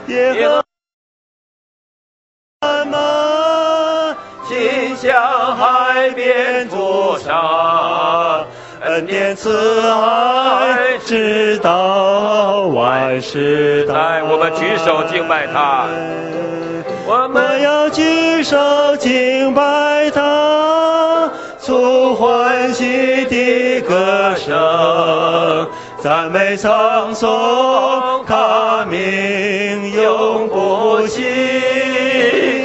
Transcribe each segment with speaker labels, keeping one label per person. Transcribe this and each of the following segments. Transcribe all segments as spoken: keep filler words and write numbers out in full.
Speaker 1: 耶和华吗？心向海边作沙，恩典慈爱直到万世代。
Speaker 2: 我们举手敬拜他，
Speaker 1: 我们要举手敬拜他，促欢喜的歌声，赞美唱颂他名永不息，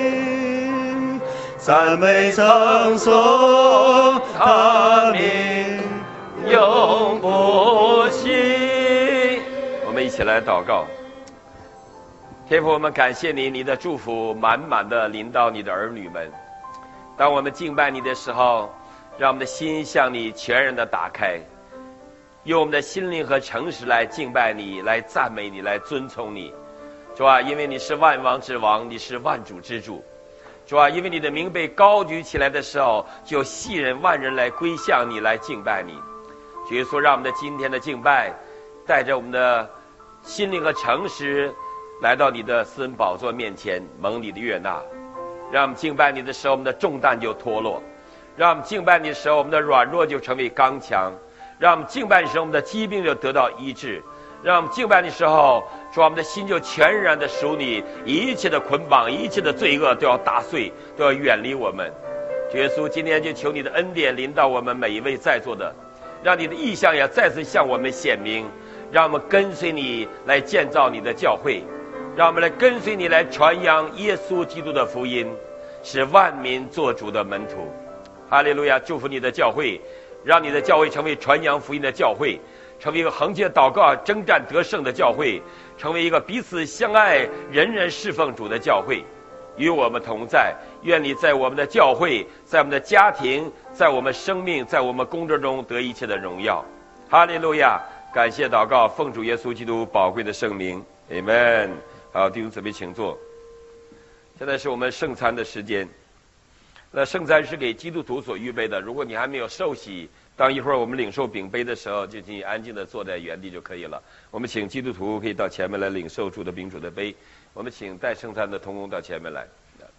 Speaker 1: 赞美唱颂他名永不息。
Speaker 2: 我们一起来祷告。天父，我们感谢你，你的祝福满满的临到你的儿女们。当我们敬拜你的时候，让我们的心向你全然的打开，用我们的心灵和诚实来敬拜你，来赞美你，来尊崇你。主啊，因为你是万王之王，你是万主之主。主啊，因为你的名被高举起来的时候，就吸引万人来归向你，来敬拜你。主耶稣，让我们的今天的敬拜带着我们的心灵和诚实来到你的私人宝座面前，蒙你的悦纳。让我们敬拜你的时候，我们的重担就脱落；让我们敬拜你的时候，我们的软弱就成为刚强；让我们敬拜你的时候，我们的疾病就得到医治；让我们敬拜你的时候，主，我们的心就全然的属你，一切的捆绑，一切的罪恶都要打碎，都要远离我们。主耶稣，今天就求你的恩典临到我们每一位在座的，让你的意象也再次向我们显明，让我们跟随你来建造你的教会，让我们来跟随你来传扬耶稣基督的福音，使万民做主的门徒。哈利路亚！祝福你的教会，让你的教会成为传扬福音的教会，成为一个恒切祷告征战得胜的教会，成为一个彼此相爱人人侍奉主的教会。与我们同在，愿你在我们的教会，在我们的家庭，在我们生命，在我们工作中得一切的荣耀。哈利路亚！感谢祷告，奉主耶稣基督宝贵的圣名 Amen。 好，弟兄姊妹请坐。现在是我们圣餐的时间，那圣餐是给基督徒所预备的，如果你还没有受洗，当一会儿我们领受饼杯的时候，就请你安静的坐在原地就可以了。我们请基督徒可以到前面来领受主的饼主的杯，我们请带圣餐的同工到前面来。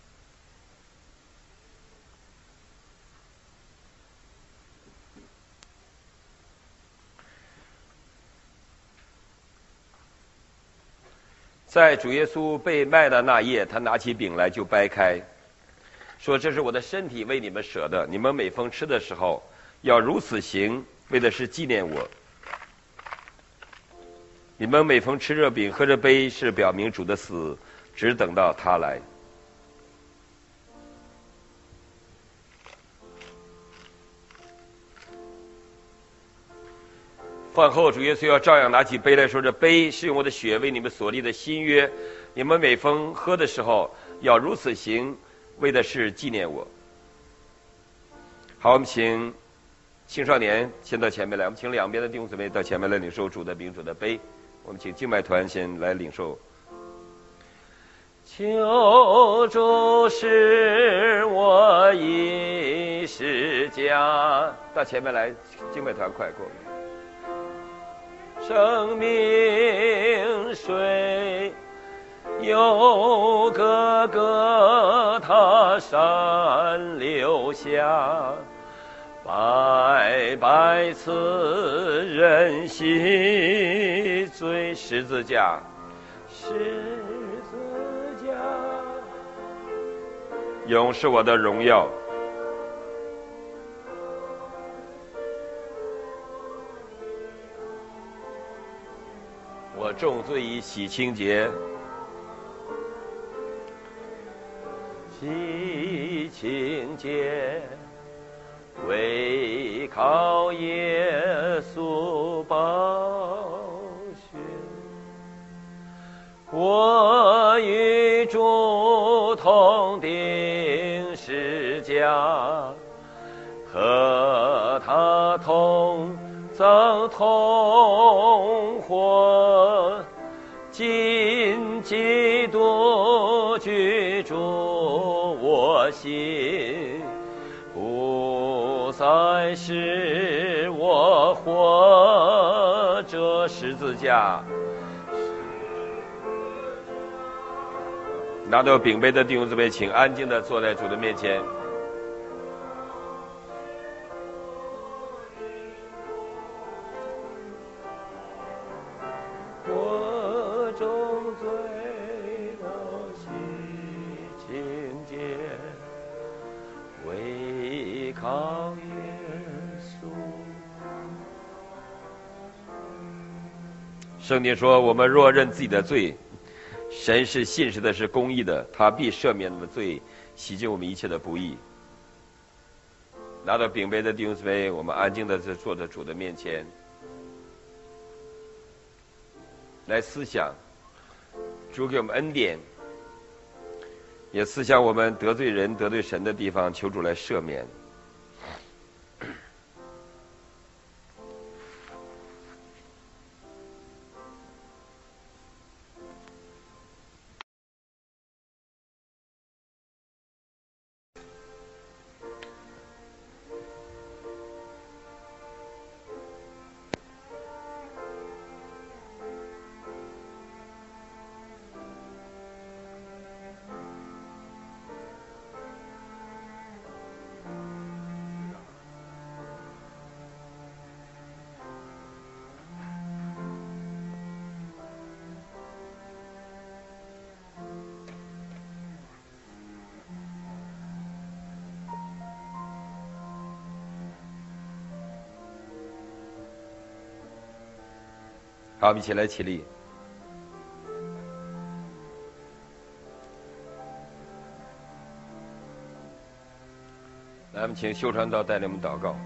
Speaker 2: 在主耶稣被卖的那夜，他拿起饼来就掰开，说：“这是我的身体，为你们舍的。你们每逢吃的时候，要如此行，为的是纪念我。你们每逢吃这饼、喝这杯，是表明主的死，只等到他来。”饭后，主耶稣要照样拿起杯来说：“这杯是用我的血为你们所立的新约，你们每逢喝的时候，要如此行，为的是纪念我。”好，我们请青少年先到前面来，我们请两边的弟兄姊妹到前面来领受主的饼、主的杯。我们请敬拜团先来领受。求主使我一世家，到前面来，敬拜团快过。生命水有个个他山流下，白白赐人心罪。十字架，十字架，永是我的荣耀。我重罪已洗清洁，洗清洁，为靠耶稣宝血。我与主同钉十架，和他同葬同活，今基督居住我心，不再是我活着。十字架， 拿到饼杯的弟兄姊妹，请安静的坐在主的面前。
Speaker 1: 我中罪都洗清洁，唯靠耶稣。
Speaker 2: 圣经说，我们若认自己的罪，神是信实的，是公义的，他必赦免我们的罪，洗净我们一切的不义。拿到饼杯的弟兄姊妹，我们安静的坐在主的面前，来思想主给我们恩典，也思想我们得罪人得罪神的地方，求主来赦免。好，我们一起来起立。来，我们请修传道带领我们祷告。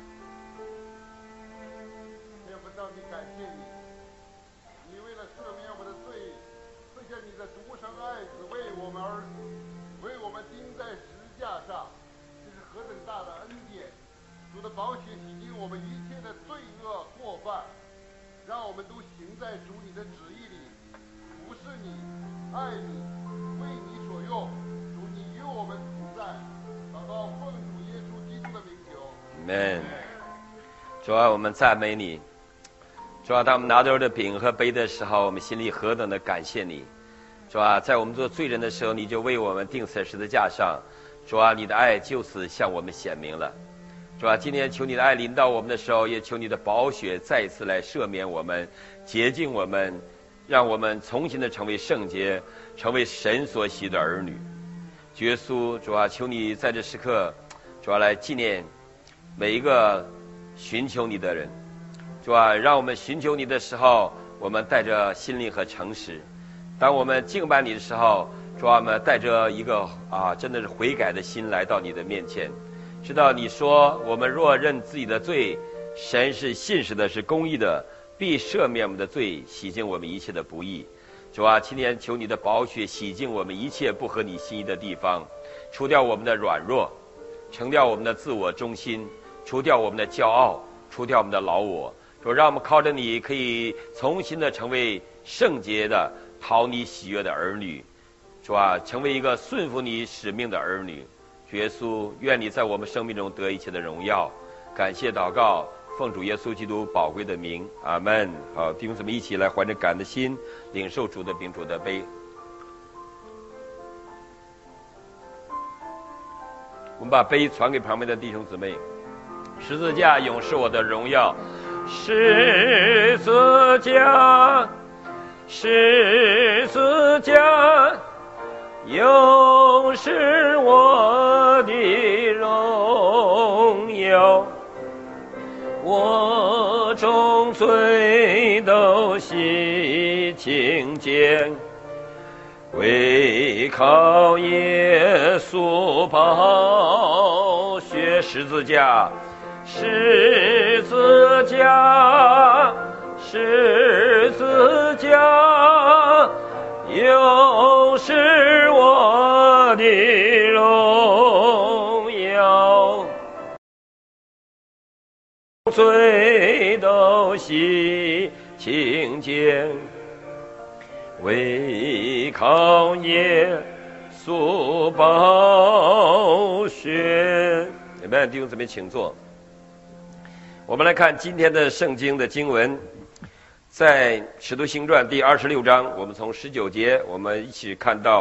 Speaker 3: 天父上帝，感谢你，你为了赦免我们的罪，赐下你的独生爱子为我们而死，为我们钉在十字架上，这是何等大的恩典！主的宝血洗净我们一切的罪恶过犯，让我们都行在主你的旨意里，服侍你，爱你，为你所用。主，你与我们同在。祷告奉主耶稣基督的名求。
Speaker 2: 阿们。主啊，我们赞美你。主啊，当我们拿着这饼和杯的时候，我们心里何等的感谢你。主啊，在我们做罪人的时候，你就为我们钉在十字架上。主啊，你的爱就此向我们显明了。主啊，今天求你的爱临到我们的时候，也求你的宝血再一次来赦免我们，洁净我们，让我们重新的成为圣洁，成为神所喜的儿女。主耶稣，主啊，求你在这时刻，主啊，来纪念每一个寻求你的人。主啊，让我们寻求你的时候，我们带着心灵和诚实；当我们敬拜你的时候，主啊，我们带着一个啊，真的是悔改的心来到你的面前。知道你说，我们若认自己的罪，神是信实的，是公义的，必赦免我们的罪，洗净我们一切的不义。主啊，今天求你的宝血洗净我们一切不合你心意的地方，除掉我们的软弱，除掉我们的自我中心，除掉我们的骄傲，除掉我们的老我。主，让我们靠着你可以重新的成为圣洁的、讨你喜悦的儿女。主啊，成为一个顺服你使命的儿女。主耶稣，愿你在我们生命中得一切的荣耀。感谢祷告，奉主耶稣基督宝贵的名，阿们。好，弟兄姊妹一起来怀着感恩的心，领受主的饼主的杯。我们把杯传给旁边的弟兄姊妹。十字架永是我的荣耀，十字架，十字架永是我的荣耀，我众罪都洗清洁，唯靠耶稣宝血。十字架，十字架，十字架永是我的荣耀，罪都洗清洁，唯靠耶稣宝血。你们弟兄姊妹请坐。我们来看今天的圣经的经文，在使徒行传第二十六章，我们从十九节我们一起看到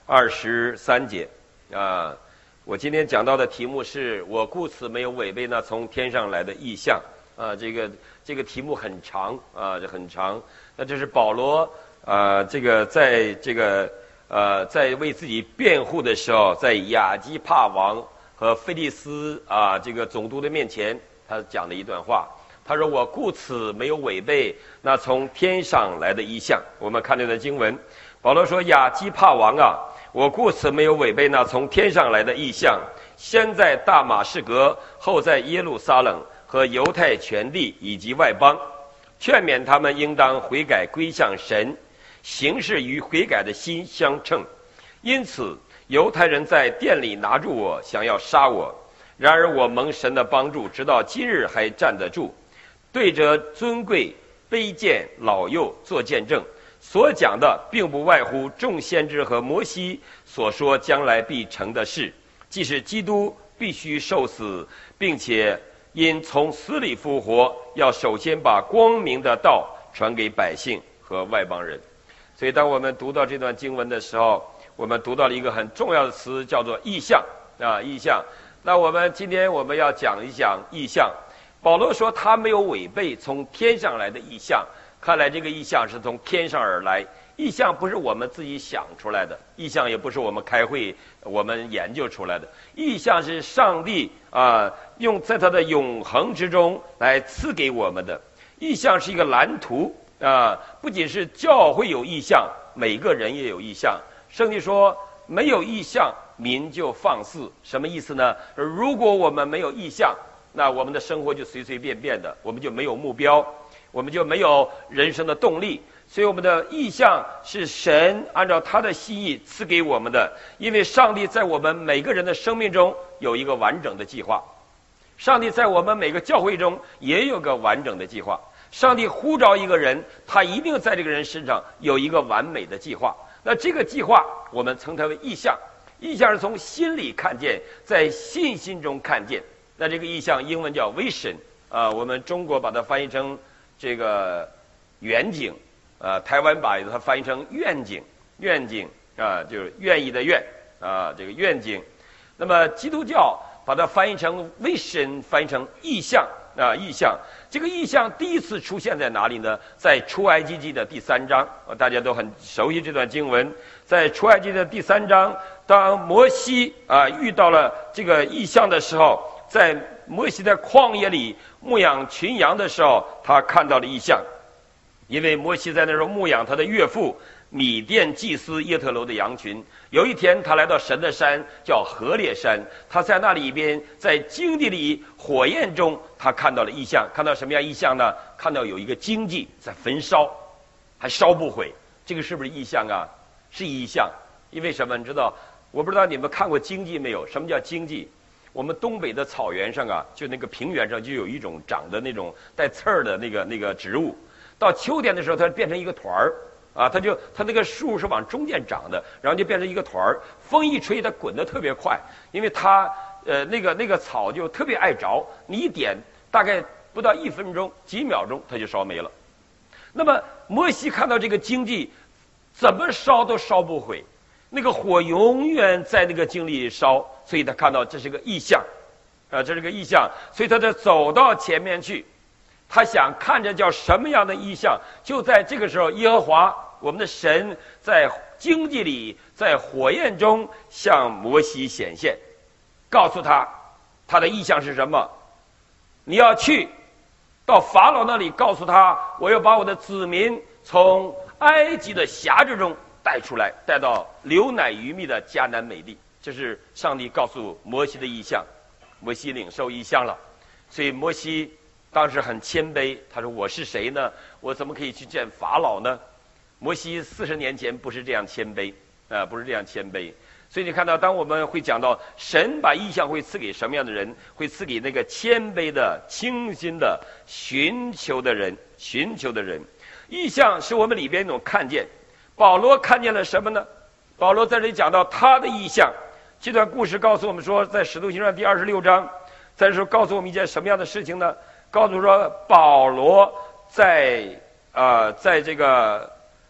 Speaker 2: 二十三节啊。我今天讲到的题目是我故此没有违背那从天上来的异象啊。这个这个题目很长啊，这很长。那这是保罗啊，这个在这个呃在为自己辩护的时候，在亚基帕王和菲利斯啊这个总督的面前，他讲了一段话。他说：“我故此没有违背那从天上来的异象。”我们看这段经文，保罗说：“亚基帕王啊，我故此没有违背那从天上来的异象。先在大马士革，后在耶路撒冷和犹太全地以及外邦，劝勉他们应当悔改归向神，行事与悔改的心相称。因此，犹太人在殿里拿住我，想要杀我。然而我蒙神的帮助，直到今日还站得住。”对着尊贵、卑贱、老幼做见证，所讲的并不外乎众先知和摩西所说将来必成的事，即是基督必须受死，并且因从死里复活，要首先把光明的道传给百姓和外邦人。所以当我们读到这段经文的时候，我们读到了一个很重要的词，叫做异象啊，异象。那我们今天我们要讲一讲异象。保罗说他没有违背从天上来的异象，看来这个异象是从天上而来。异象不是我们自己想出来的，异象也不是我们开会我们研究出来的，异象是上帝啊、呃、用在他的永恒之中来赐给我们的。异象是一个蓝图啊、呃，不仅是教会有异象，每个人也有异象。圣经说没有异象，民就放肆。什么意思呢？如果我们没有异象，那我们的生活就随随便便的，我们就没有目标，我们就没有人生的动力。所以我们的意向是神按照他的心意赐给我们的，因为上帝在我们每个人的生命中有一个完整的计划，上帝在我们每个教会中也有个完整的计划。上帝呼召一个人，他一定在这个人身上有一个完美的计划。那这个计划我们称它为意向，意向是从心里看见，在信心中看见。那这个意象英文叫 vision 啊、呃，我们中国把它翻译成这个远景，啊、呃，台湾把它翻译成愿景，愿景啊、呃，就是愿意的愿啊、呃，这个愿景。那么基督教把它翻译成 vision， 翻译成意象啊、呃，意象。这个意象第一次出现在哪里呢？在出埃及记的第三章，大家都很熟悉这段经文。在出埃及的第三章，当摩西啊、呃、遇到了这个意象的时候。在摩西在旷野里牧养群羊的时候，他看到了异象。因为摩西在那时候牧养他的岳父米甸祭司耶特罗的羊群。有一天他来到神的山，叫何烈山，他在那里边在荆棘里火焰中，他看到了异象。看到什么样异象呢？看到有一个荆棘在焚烧，还烧不毁。这个是不是异象啊？是异象。因为什么？你知道，我不知道你们看过荆棘没有？什么叫荆棘？我们东北的草原上啊，就那个平原上就有一种长的那种带刺儿的那个那个植物，到秋天的时候它变成一个团儿啊，它就它那个树是往中间长的，然后就变成一个团儿，风一吹它滚得特别快，因为它呃那个那个草就特别爱着，你一点大概不到一分钟几秒钟它就烧没了。那么摩西看到这个荆棘怎么烧都烧不毁，那个火永远在那个荆棘里烧，所以他看到这是个异象，啊，这是个异象，所以他就走到前面去，他想看着叫什么样的异象。就在这个时候，耶和华我们的神在荆棘里，在火焰中向摩西显现，告诉他他的异象是什么。你要去到法老那里，告诉他我要把我的子民从埃及的辖制中带出来，带到流奶与蜜的迦南美地。这是上帝告诉摩西的异象，摩西领受异象了。所以摩西当时很谦卑，他说我是谁呢？我怎么可以去见法老呢？摩西四十年前不是这样谦卑啊、呃，不是这样谦卑。所以你看到，当我们会讲到神把异象会赐给什么样的人，会赐给那个谦卑的、清心的、寻求的人，寻求的人。异象是我们里边一种看见。保罗看见了什么呢？保罗在这里讲到他的异象。这段故事告诉我们说，在使徒行传第二十六章，在这时候告诉我们一件什么样的事情呢？告诉说保罗在呃在这个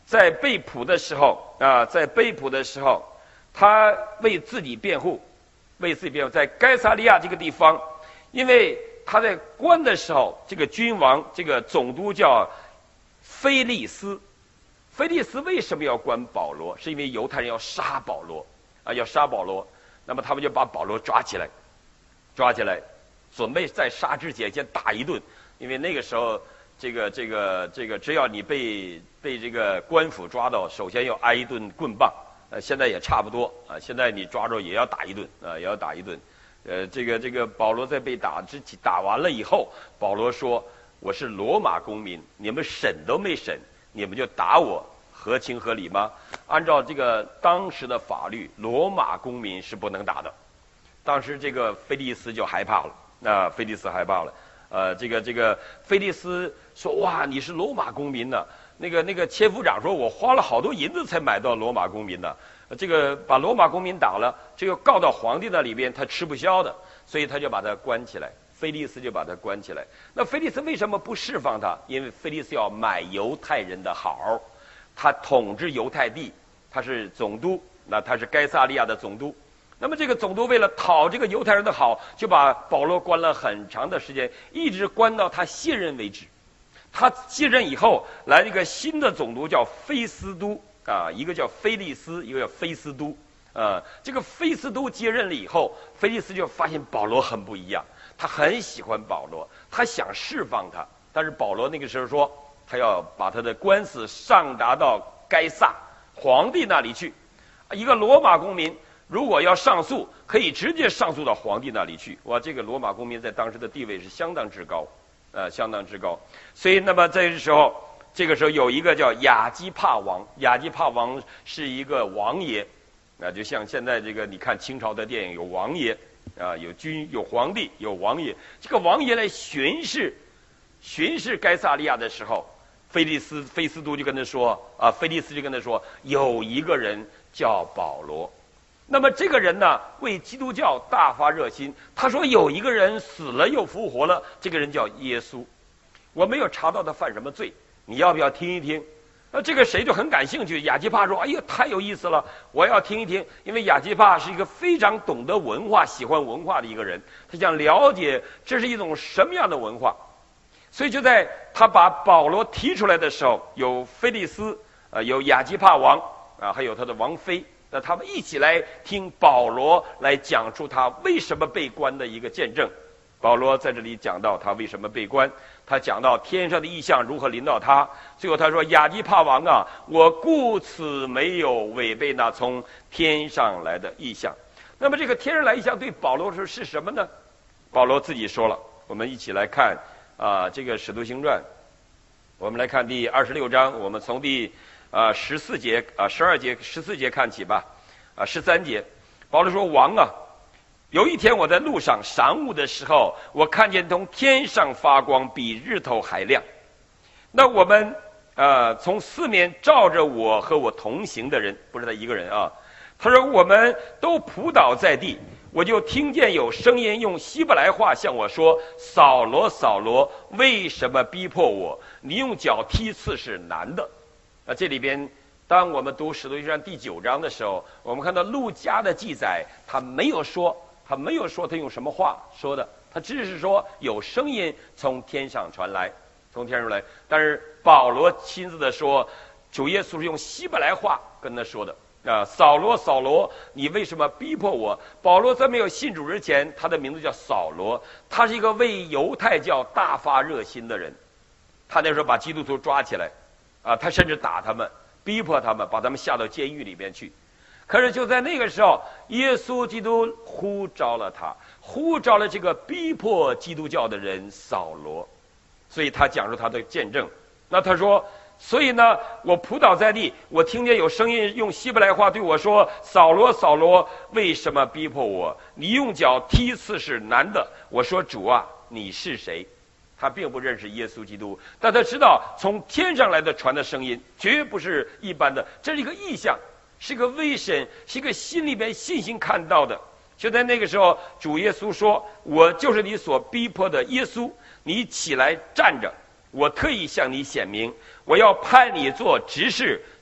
Speaker 2: 在被捕的时候啊，在被捕的时候，他为自己辩护，为自己辩护，在该撒利亚这个地方，因为他在关的时候，这个君王，这个总督叫菲利斯。菲利斯为什么要关保罗？是因为犹太人要杀保罗啊，要杀保罗。那么他们就把保罗抓起来，抓起来，准备在杀之前先打一顿，因为那个时候，这个这个这个，只要你被被这个官府抓到，首先要挨一顿棍棒。呃，现在也差不多啊，现在你抓着也要打一顿啊，也要打一顿。呃，这个这个保罗在被打之打完了以后，保罗说：“我是罗马公民，你们审都没审。”你们就打我，合情合理吗？按照这个当时的法律，罗马公民是不能打的。当时这个菲利斯就害怕了，那菲利斯害怕了。呃，这个这个菲利斯说：“哇，你是罗马公民呢？”那个那个千夫长说：“我花了好多银子才买到罗马公民呢。”这个把罗马公民打了，这个告到皇帝那里边，他吃不消的，所以他就把他关起来。菲利斯就把他关起来。那菲利斯为什么不释放他？因为菲利斯要买犹太人的好，他统治犹太地，他是总督，那他是该撒利亚的总督。那么这个总督为了讨这个犹太人的好，就把保罗关了很长的时间，一直关到他卸任为止。他卸任以后，来一个新的总督叫菲斯都啊，一个叫菲利斯，一个叫菲斯都啊。这个菲斯都接任了以后，菲利斯就发现保罗很不一样。他很喜欢保罗，他想释放他，但是保罗那个时候说，他要把他的官司上达到该撒皇帝那里去。一个罗马公民如果要上诉，可以直接上诉到皇帝那里去。哇，这个罗马公民在当时的地位是相当之高，呃，相当之高。所以，那么在这时候，这个时候有一个叫亚基帕王，亚基帕王是一个王爷，那就像现在这个你看清朝的电影有王爷。啊，有君，有皇帝，有王爷。这个王爷来巡视，巡视该撒利亚的时候，菲利斯、菲斯都就跟他说：“啊，菲利斯就跟他说，有一个人叫保罗。那么这个人呢，为基督教大发热心。他说有一个人死了又复活了，这个人叫耶稣。我没有查到他犯什么罪，你要不要听一听？”那这个谁就很感兴趣，亚基帕说：“哎呀，太有意思了，我要听一听。”因为亚基帕是一个非常懂得文化、喜欢文化的一个人，他想了解这是一种什么样的文化。所以就在他把保罗提出来的时候，有菲利斯，呃，有亚基帕王啊，还有他的王妃，那他们一起来听保罗来讲述他为什么被关的一个见证。保罗在这里讲到他为什么被关，他讲到天上的异象如何临到他。最后他说：“亚基帕王啊，我故此没有违背那从天上来的异象。”那么这个天上来异象对保罗说是什么呢？保罗自己说了，我们一起来看啊，这个《使徒行传》，我们来看第二十六章，我们从第啊十四节啊十二节十四节看起吧，啊十三节，保罗说：“王啊。”有一天我在路上晌午的时候，我看见从天上发光，比日头还亮。那我们呃从四面照着我和我同行的人，不是他一个人啊。他说我们都扑倒在地，我就听见有声音用希伯来话向我说：“扫罗，扫罗，为什么逼迫我？你用脚踢刺是难的。”那这里边。当我们读《使徒行传》第九章的时候，我们看到路加的记载，他没有说，他没有说他用什么话说的，他只是说有声音从天上传来，从天上来。但是保罗亲自的说，主耶稣是用希伯来话跟他说的啊，扫罗，扫罗，你为什么逼迫我？保罗在没有信主之前，他的名字叫扫罗，他是一个为犹太教大发热心的人，他那时候把基督徒抓起来，啊，他甚至打他们。逼迫他们，把他们下到监狱里边去。可是就在那个时候，耶稣基督呼召了他，呼召了这个逼迫基督教的人扫罗，所以他讲述他的见证。那他说，所以呢，我扑倒在地，我听见有声音用希伯来话对我说：“扫罗，扫罗，为什么逼迫我？你用脚踢刺是难的。”我说：“主啊，你是谁？”他并不认识耶稣基督，但他知道从天上来的传的声音绝不是一般的，这是一个异象，是个危险，是一个心里边信心看到的。就在那个时候，主耶稣说：“我就是你所逼迫的耶稣，你起来站着，我特意向你显明，我要派你做执事，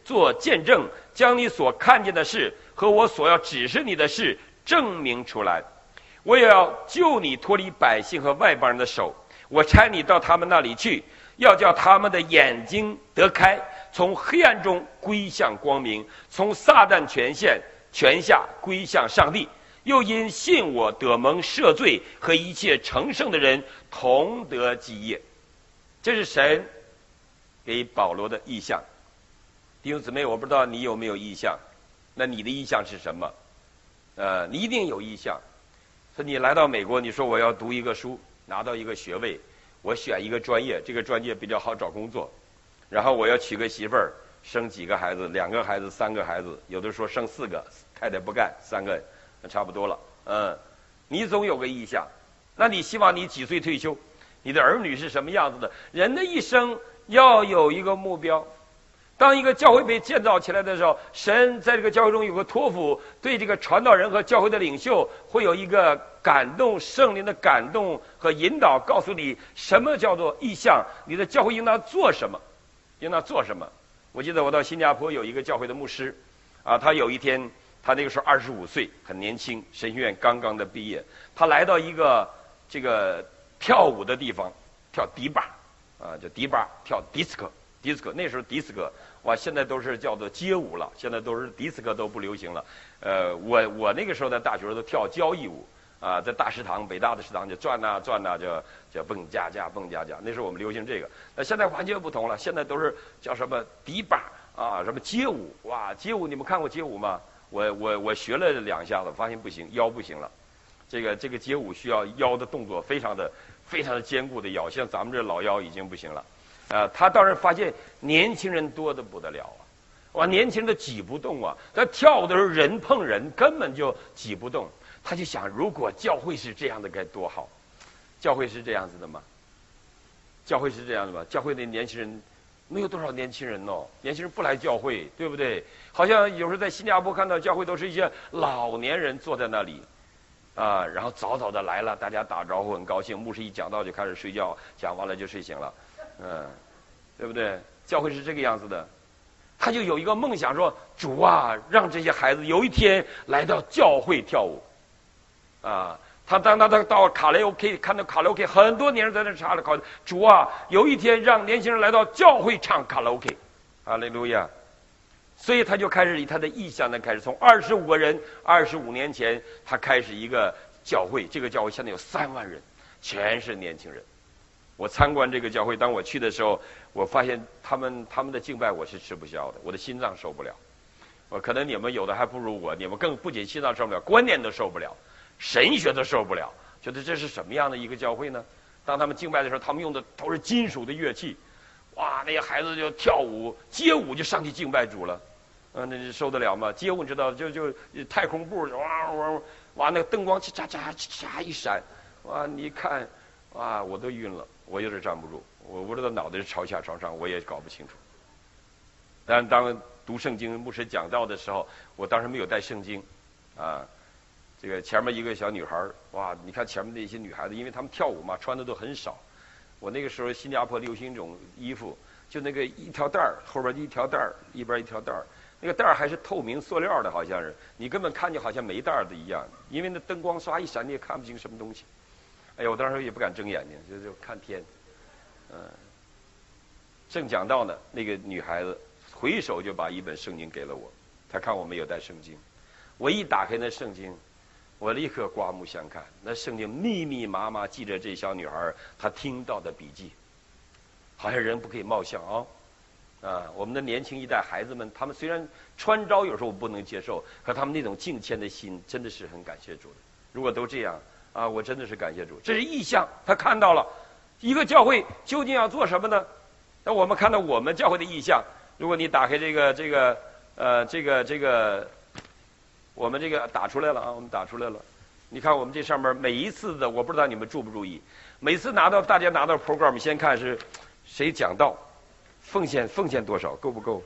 Speaker 2: 做见证，将你所看见的事和我所要指示你的事证明出来。我也要救你脱离百姓和外邦人的手，我差你到他们那里去，要叫他们的眼睛得开，从黑暗中归向光明，从撒旦权限权下归向上帝。又因信我得蒙赦罪，和一切成圣的人同得基业。这是神给保罗的意象。弟兄姊妹，我不知道你有没有意象，那你的意象是什么？呃，你一定有意象。说你来到美国，你说我要读一个书，拿到一个学位，我选一个专业，这个专业比较好找工作，然后我要娶个媳妇儿，生几个孩子，两个孩子，三个孩子，有的说生四个，太太不干，三个那差不多了。嗯，你总有个意向，那你希望你几岁退休？你的儿女是什么样子的？人的一生要有一个目标。当一个教会被建造起来的时候，神在这个教会中有个托付，对这个传道人和教会的领袖会有一个感动，圣灵的感动和引导，告诉你什么叫做意向，你的教会应当做什么，应当做什么。我记得我到新加坡有一个教会的牧师，啊，他有一天，他那个时候二十五岁，很年轻，神学院刚刚的毕业，他来到一个这个跳舞的地方，跳迪吧，啊，叫迪吧，跳 disco。disco 那时候 disco 哇，现在都是叫做街舞了，现在都是 disco 都不流行了。呃，我我那个时候在大学都跳交谊舞啊，在大食堂，北大的食堂就转呐转呐，就就蹦加加蹦加加。那时候我们流行这个，那现在完全不同了，现在都是叫什么迪吧啊，什么街舞哇，街舞你们看过街舞吗？我我我学了两下子，发现不行，腰不行了。这个这个街舞需要腰的动作非常的非常的坚固的腰，像咱们这老腰已经不行了。啊，他当然发现年轻人多得不得了啊，哇，年轻人都挤不动啊。他跳舞的时候人碰人，根本就挤不动。他就想，如果教会是这样的该多好。教会是这样子的吗？教会是这样的吗？教会的年轻人没有多少年轻人哦，年轻人不来教会，对不对？好像有时候在新加坡看到教会都是一些老年人坐在那里。啊，然后早早的来了，大家打招呼很高兴，牧师一讲道就开始睡觉，讲完了就睡醒了。嗯，对不对？教会是这个样子的，他就有一个梦想说，主啊，让这些孩子有一天来到教会跳舞。啊，他当他他到卡拉 OK 看到卡拉 OK 很多年在那唱了，主啊，有一天让年轻人来到教会唱卡拉 OK， 哈利路亚。所以他就开始以他的意向呢，开始从二十五个人，二十五年前他开始一个教会，这个教会现在有三万人，全是年轻人。我参观这个教会，当我去的时候，我发现他们他们的敬拜我是吃不消的，我的心脏受不了。我可能你们有的还不如我，你们更不仅心脏受不了，观念都受不了，神学都受不了，觉得这是什么样的一个教会呢？当他们敬拜的时候，他们用的都是金属的乐器，哇，那些孩子就跳舞街舞就上去敬拜主了。嗯，那受得了吗？街舞知道，就就太空步，哇哇哇，那个灯光嚓嚓嚓嚓一闪，哇，你一看，哇，我都晕了，我有点站不住，我不知道脑袋是朝下朝上，我也搞不清楚。但当读圣经牧师讲道的时候，我当时没有带圣经，啊，这个前面一个小女孩，哇，你看前面那些女孩子，因为她们跳舞嘛，穿的都很少。我那个时候新加坡流行一种衣服，就那个一条带儿，后边一条带儿，一边一条带儿。那个袋儿还是透明塑料的，好像是你根本看见好像没袋儿的一样，因为那灯光刷一闪，你也看不清什么东西。哎呀，我当时也不敢睁眼睛，就就看天。嗯，正讲到呢，那个女孩子回手就把一本圣经给了我，她看我没有带圣经，我一打开那圣经，我立刻刮目相看，那圣经密密麻麻记着这小女孩她听到的笔记，好像人不可以貌相啊。啊，我们的年轻一代孩子们，他们虽然穿着有时候我不能接受，可他们那种敬虔的心真的是很感谢主的。如果都这样啊，我真的是感谢主。这是意向，他看到了一个教会究竟要做什么呢？那我们看到我们教会的意向，如果你打开这个这个呃这个这个，我们这个打出来了啊，我们打出来了。你看我们这上面每一次的，我不知道你们注不注意，每次拿到大家拿到 program， 先看是谁讲道。奉献奉献多少够不够？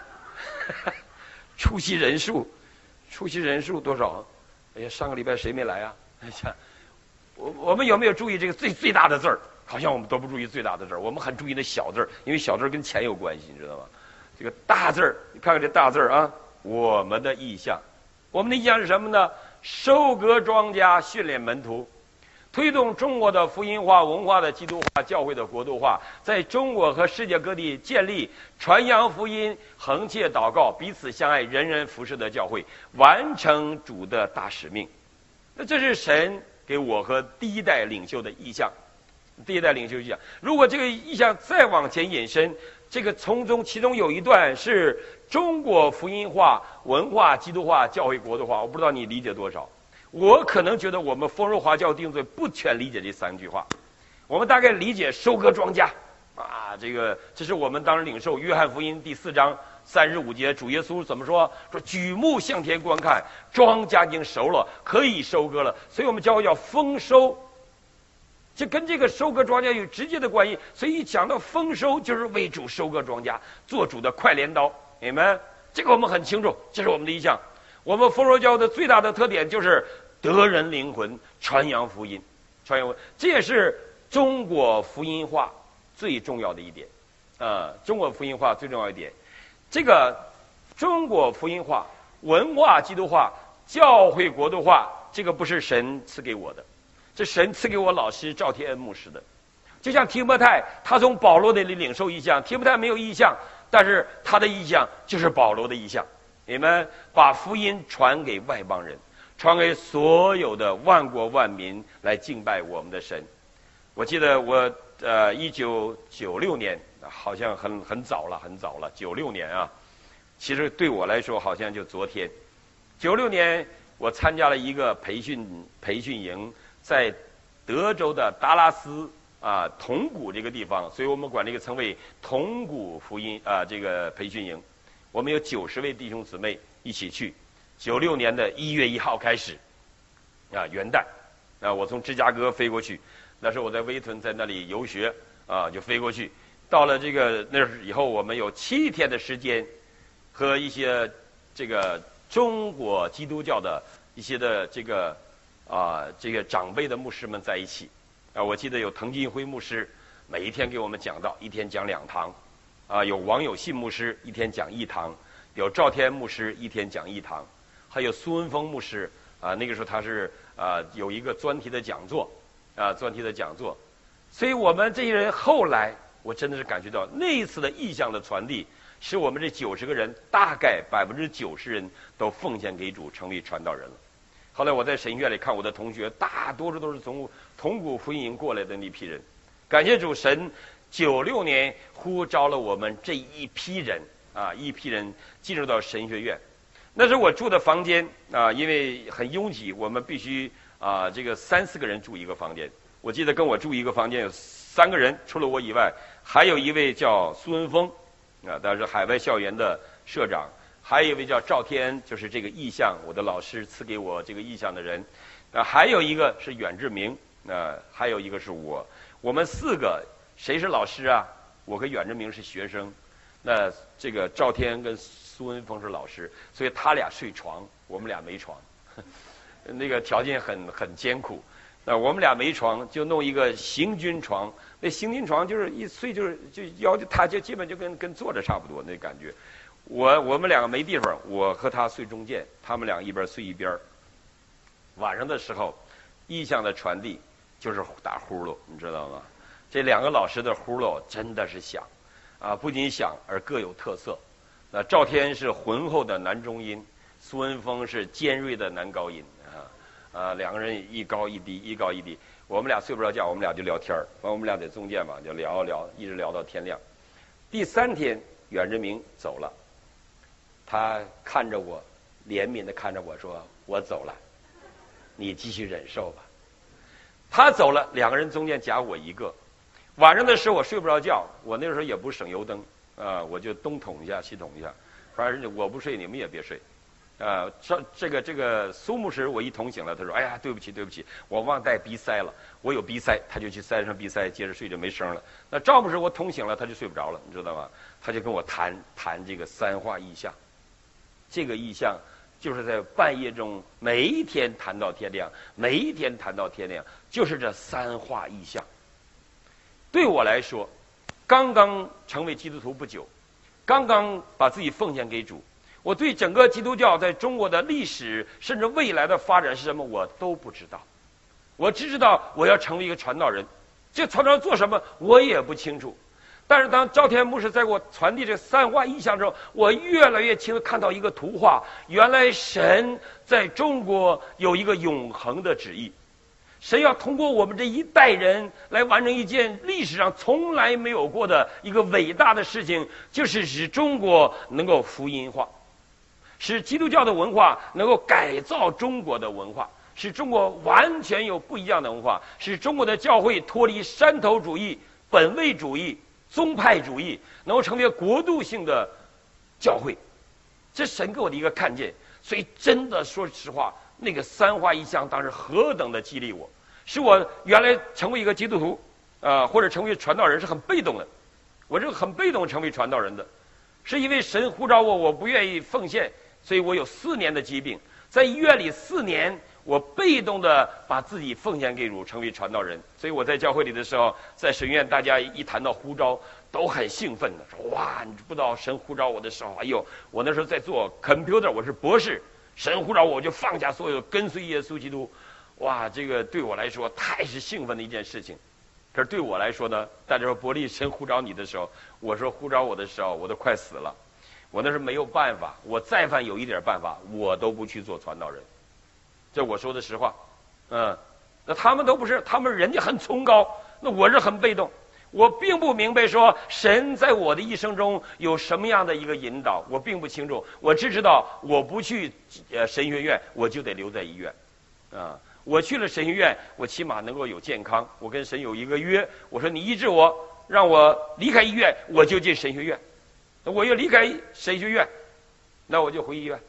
Speaker 2: 出席人数，出席人数多少？哎呀，上个礼拜谁没来啊？哎呀，我我们有没有注意这个最最大的字儿？好像我们都不注意最大的字儿，我们很注意那小字儿，因为小字儿跟钱有关系，你知道吗？ 这个大字儿，你看看这大字儿啊，我们的意向，我们的意向是什么呢？收割庄稼，训练门徒，推动中国的福音化、文化的基督化、教会的国度化，在中国和世界各地建立传扬福音、恒切祷告、彼此相爱、人人服侍的教会，完成主的大使命。那这是神给我和第一代领袖的意向，第一代领袖意向。如果这个意向再往前引申，这个从中其中有一段是中国福音化、文化基督化、教会国度化，我不知道你理解多少。我可能觉得我们丰润华教弟兄会不全理解这三句话，我们大概理解收割庄稼啊，这个这是我们当时领受约翰福音第四章三十五节，主耶稣怎么说？说举目向天观看，庄稼已经熟了，可以收割了。所以我们教会叫丰收，这跟这个收割庄稼有直接的关系。所以一讲到丰收，就是为主收割庄稼，做主的快镰刀。你们这个我们很清楚，这是我们的意向。我们丰收教的最大的特点就是得人灵魂，传扬福音，传扬福音，这也是中国福音化最重要的一点，啊、呃，中国福音化最重要一点，这个中国福音化、文化基督化、教会国度化，这个不是神赐给我的，这神赐给我老师赵天恩牧师的。就像提摩太，他从保罗那里领受意象，提摩太没有意象，但是他的意象就是保罗的意象。你们把福音传给外邦人，传给所有的万国万民来敬拜我们的神。我记得我呃一九九六年，好像很很早了，很早了，九六年啊，其实对我来说好像就昨天。九六年我参加了一个培训培训营，在德州的达拉斯啊铜鼓这个地方，所以我们管这个称为铜鼓福音啊这个培训营。我们有九十位弟兄姊妹一起去，九六年的一月一号开始，啊元旦，啊我从芝加哥飞过去，那时候我在威顿在那里游学，啊就飞过去，到了这个那以后，我们有七天的时间，和一些这个中国基督教的一些的这个啊这个长辈的牧师们在一起，啊我记得有滕金辉牧师，每一天给我们讲道，一天讲两堂。啊，有王有信牧师一天讲一堂，有赵天牧师一天讲一堂，还有苏文峰牧师啊，那个时候他是啊有一个专题的讲座，啊专题的讲座，所以我们这些人后来，我真的是感觉到那一次的意象的传递，使我们这九十个人大概百分之九十人都奉献给主，成为传道人了。后来我在神学院里看我的同学，大多数都是从铜鼓福音营过来的那批人，感谢主神。九六年呼召了我们这一批人啊，一批人进入到神学院。那时候我住的房间啊，因为很拥挤，我们必须啊，这个三四个人住一个房间。我记得跟我住一个房间有三个人，除了我以外，还有一位叫苏文峰啊，他是海外校园的社长，还有一位叫赵天恩，就是这个意象，我的老师赐给我这个意象的人。啊，还有一个是远志明，啊，还有一个是我，我们四个。谁是老师啊？我和远志明是学生，那这个赵天跟苏文峰是老师，所以他俩睡床，我们俩没床，那个条件很很艰苦。那我们俩没床，就弄一个行军床。那行军床就是一睡就是就腰就他就基本就跟跟坐着差不多那感觉。我我们两个没地方，我和他睡中间，他们俩一边睡一边。晚上的时候，意象的传递就是打呼噜，你知道吗？这两个老师的呼噜真的是响，啊，不仅响而各有特色。那赵天是浑厚的男中音，苏文峰是尖锐的男高音，啊啊，两个人一高一低，一高一低。我们俩睡不着觉，我们俩就聊天儿，完我们俩在中间嘛，就聊聊，一直聊到天亮。第三天，远志明走了，他看着我，怜悯的看着我说：“我走了，你继续忍受吧。”他走了，两个人中间夹我一个。晚上的时候我睡不着觉，我那时候也不省油灯啊、呃，我就东捅一下西捅一下，反正我不睡你们也别睡，啊、呃，这这个这个苏牧师我一捅醒了，他说：“哎呀，对不起对不起，我忘带鼻塞了，我有鼻塞。”他就去塞上鼻塞，接着睡就没声了。那赵牧师我捅醒了，他就睡不着了，你知道吗？他就跟我谈谈这个三化意象，这个意象就是在半夜中每一天谈到天亮，每一天谈到天亮，就是这三化意象。对我来说，刚刚成为基督徒不久， 刚刚把自己奉献给主，我对整个基督教在中国的历史甚至未来的发展是什么我都不知道，我只知道我要成为一个传道人，这传道人做什么我也不清楚。但是当赵天牧师在给我传递这三化意象之后，我越来越清楚看到一个图画，原来神在中国有一个永恒的旨意，神要通过我们这一代人来完成一件历史上从来没有过的一个伟大的事情，就是使中国能够福音化，使基督教的文化能够改造中国的文化，使中国完全有不一样的文化，使中国的教会脱离山头主义、本位主义、宗派主义，能够成为国度性的教会。这神给我的一个看见。所以真的说实话，那个三化意象当时何等的激励我，使我原来成为一个基督徒呃，或者成为传道人是很被动的，我是很被动成为传道人的，是因为神呼召我，我不愿意奉献，所以我有四年的疾病，在医院里四年我被动的把自己奉献给主，成为传道人。所以我在教会里的时候，在神院大家一谈到呼召都很兴奋的说，哇，你不知道神呼召我的时候，哎呦，我那时候在做 computer， 我是博士，神呼召我就放下所有跟随耶稣基督，哇，这个对我来说太是兴奋的一件事情。可是对我来说呢，大家说伯利，神呼召你的时候，我说呼召我的时候我都快死了，我那是没有办法，我再犯有一点办法我都不去做传道人，这我说的实话。嗯，那他们都不是，他们人家很崇高，那我是很被动，我并不明白说神在我的一生中有什么样的一个引导，我并不清楚，我只知道我不去呃神学院我就得留在医院啊，我去了神学院我起码能够有健康，我跟神有一个约，我说你医治我，让我离开医院我就进神学院，我又离开神学院那我就回医院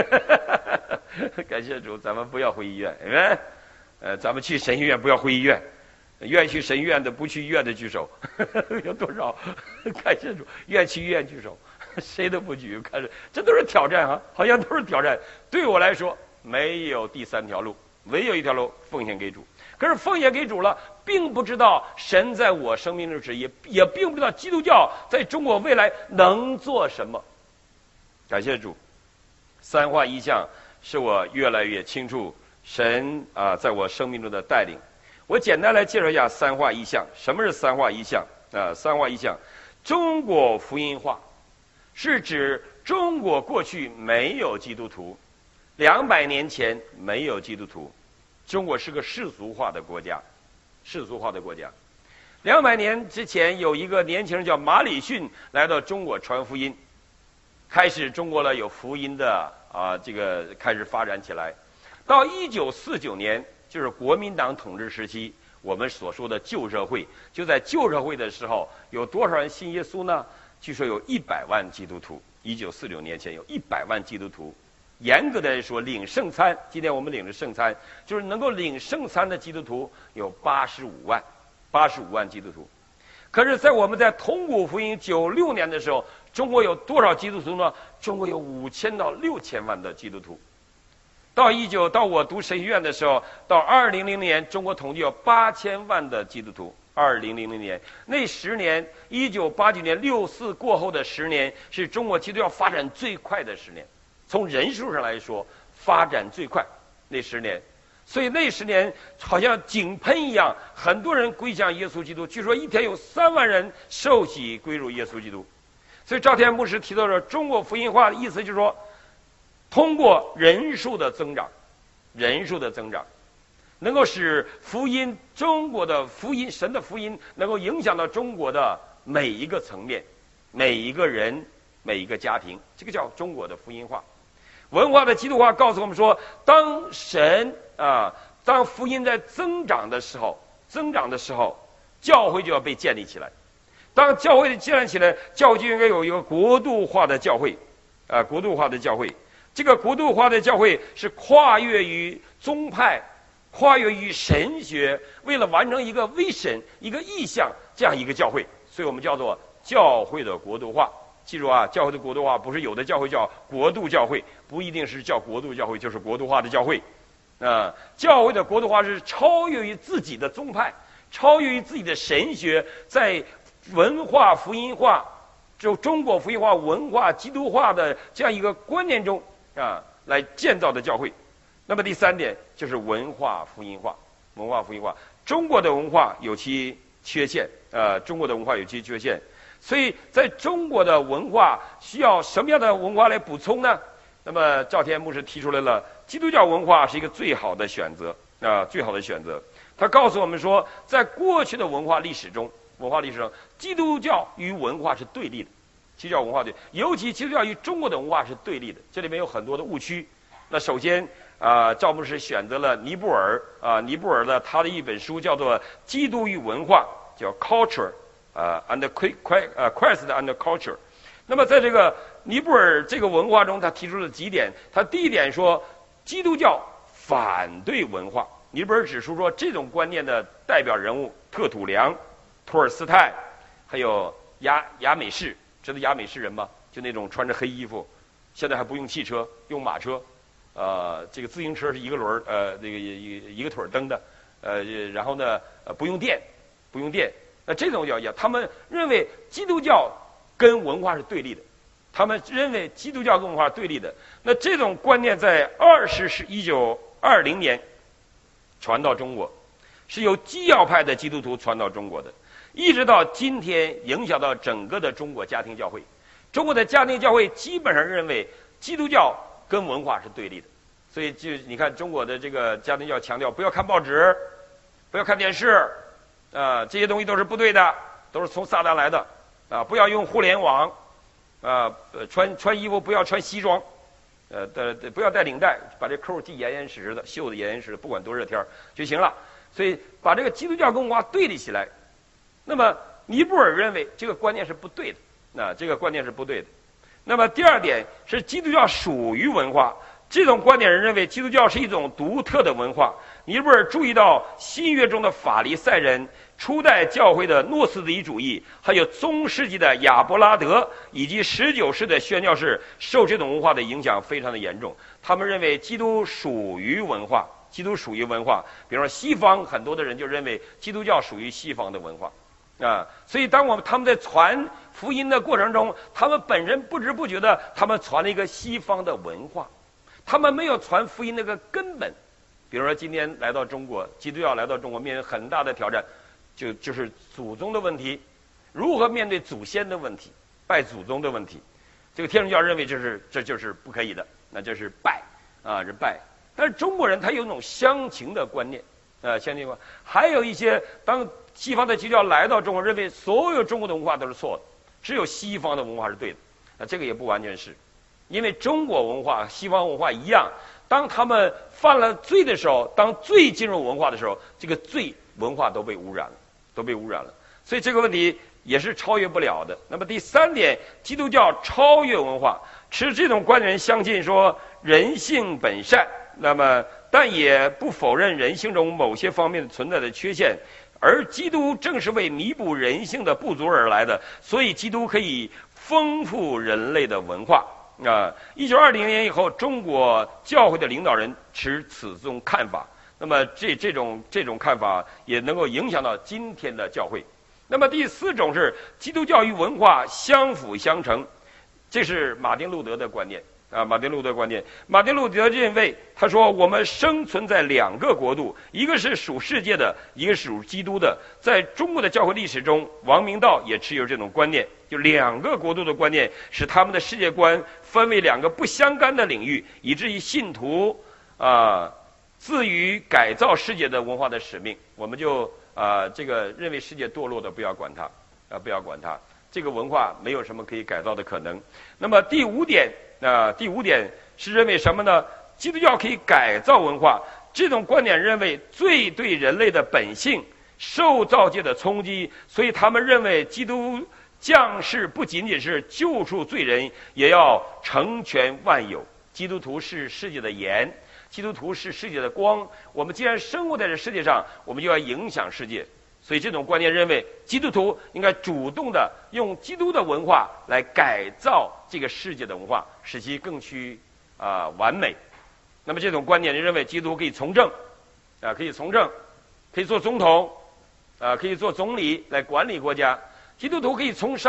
Speaker 2: 感谢主，咱们不要回医院，呃，咱们去神学院不要回医院，愿意去神医院的不去医院的举手有多少？感谢主，愿去医院举手，谁都不举，看着这都是挑战啊，好像都是挑战。对我来说没有第三条路，唯有一条路，奉献给主。可是奉献给主了，并不知道神在我生命中旨意，也并不知道基督教在中国未来能做什么。感谢主，三化意象使我越来越清楚神啊在我生命中的带领。我简单来介绍一下三化意象。什么是三化意象啊？三化意象，中国福音化是指中国过去没有基督徒，两百年前没有基督徒，中国是个世俗化的国家，世俗化的国家。两百年之前有一个年轻人叫马礼逊来到中国传福音，开始中国了有福音的啊这个开始发展起来。到一九四九年，就是国民党统治时期，我们所说的旧社会，就在旧社会的时候，有多少人信耶稣呢？据说有一百万基督徒。一九四九年前有一百万基督徒。严格的来说，领圣餐，今天我们领着圣餐，就是能够领圣餐的基督徒有八十五万，八十五万基督徒。可是，在我们在通古福音九六年的时候，中国有多少基督徒呢？中国有五千到六千万的基督徒。到一九到我读神学院的时候，到二零零年，中国统计有八千万的基督徒。二零零零年那十年，一九八九年六四过后的十年，是中国基督教发展最快的十年。从人数上来说，发展最快那十年，所以那十年好像井喷一样，很多人归向耶稣基督。据说一天有三万人受洗归入耶稣基督。所以赵天牧师提到了中国福音化的意思，就是说，通过人数的增长，人数的增长，能够使福音中国的福音神的福音能够影响到中国的每一个层面，每一个人，每一个家庭，这个叫中国的福音化。文化的基督化告诉我们说，当神啊，当福音在增长的时候，增长的时候，教会就要被建立起来。当教会建立起来，教会就应该有一个国度化的教会，啊，国度化的教会。这个国度化的教会是跨越于宗派，跨越于神学，为了完成一个威神、一个意象这样一个教会，所以我们叫做教会的国度化。记住啊，教会的国度化不是有的教会叫国度教会，不一定是叫国度教会就是国度化的教会。啊、呃，教会的国度化是超越于自己的宗派，超越于自己的神学，在文化福音化就中国福音化、文化基督化的这样一个观念中啊来建造的教会。那么第三点就是文化福音化，文化福音化。中国的文化有其缺陷，呃，中国的文化有其缺陷，所以在中国的文化需要什么样的文化来补充呢？那么赵天牧师提出来了，基督教文化是一个最好的选择啊、呃，最好的选择。他告诉我们说，在过去的文化历史中，文化历史上，基督教与文化是对立的，基督教文化对，尤其基督教与中国的文化是对立的。这里面有很多的误区。那首先啊、呃，赵牧师选择了尼布尔啊、呃，尼布尔的他的一本书叫做《基督与文化》，叫 Culture 啊、呃、，and Christ 呃 Christ and Culture。那么在这个尼布尔这个文化中，他提出了几点。他第一点说，基督教反对文化。尼布尔指出说，这种观念的代表人物特土良、托尔斯泰，还有亚亚美士，知道亚美士人吗？就那种穿着黑衣服，现在还不用汽车，用马车，呃，这个自行车是一个轮儿，呃，这个一个一个腿儿蹬的，呃，然后呢，呃，不用电，不用电。那这种叫他们认为基督教跟文化是对立的，他们认为基督教跟文化是对立的。那这种观念在二十世一九二零年传到中国，是由基要派的基督徒传到中国的，一直到今天影响到整个的中国家庭教会。中国的家庭教会基本上认为基督教跟文化是对立的，所以就你看中国的这个家庭教强调不要看报纸，不要看电视，啊、呃，这些东西都是不对的，都是从撒旦来的。啊，不要用互联网，啊，穿穿衣服不要穿西装，呃的不要带领带，把这扣系严严实实的，袖子严严实实，不管多热天就行了。所以把这个基督教跟文化对立起来。那么尼布尔认为这个观念是不对的，那、啊、这个观念是不对的。那么第二点是基督教属于文化，这种观点人认为基督教是一种独特的文化。尼布尔注意到新约中的法利赛人、初代教会的诺斯底主义，还有中世纪的亚伯拉德以及十九世的宣教士受这种文化的影响非常的严重。他们认为基督属于文化，基督属于文化。比如说西方很多的人就认为基督教属于西方的文化，啊，所以当我们他们在传福音的过程中，他们本人不知不觉的，他们传了一个西方的文化，他们没有传福音那个根本。比如说今天来到中国，基督教来到中国，面临很大的挑战。就就是祖宗的问题，如何面对祖先的问题，拜祖宗的问题，这个天主教认为这是这就是不可以的，那这是拜啊，是拜。但是中国人他有那种乡情的观念，啊，乡情观。还有一些当西方的基督教来到中国，认为所有中国的文化都是错的，只有西方的文化是对的。啊，这个也不完全是，因为中国文化、西方文化一样，当他们犯了罪的时候，当罪进入文化的时候，这个罪文化都被污染了。都被污染了，所以这个问题也是超越不了的。那么第三点，基督教超越文化，持这种观点人相信说人性本善，那么但也不否认人性中某些方面存在的缺陷，而基督正是为弥补人性的不足而来的，所以基督可以丰富人类的文化。啊，一九二零年以后，中国教会的领导人持此种看法。那么这这种这种看法也能够影响到今天的教会。那么第四种是基督教与文化相辅相成，这是马丁路德的观念啊，马丁路德观念。马丁路德认为，他说我们生存在两个国度，一个是属世界的，一个是属基督的。在中国的教会历史中，王明道也持有这种观念，就两个国度的观念，使他们的世界观分为两个不相干的领域，以至于信徒啊。至于改造世界的文化的使命，我们就啊、呃、这个认为世界堕落的不要管它，啊、呃、不要管它，这个文化没有什么可以改造的可能。那么第五点啊、呃、第五点是认为什么呢？基督教可以改造文化，这种观点认为罪对人类的本性受造界的冲击，所以他们认为基督降世不仅仅是救赎罪人，也要成全万有。基督徒是世界的盐。基督徒是世界的光，我们既然生活在这世界上，我们就要影响世界。所以这种观念认为，基督徒应该主动的用基督的文化来改造这个世界的文化，使其更趋啊、呃、完美。那么这种观点认为，基督徒可以从政，啊、呃、可以从政，可以做总统，啊、呃、可以做总理来管理国家。基督徒可以从商，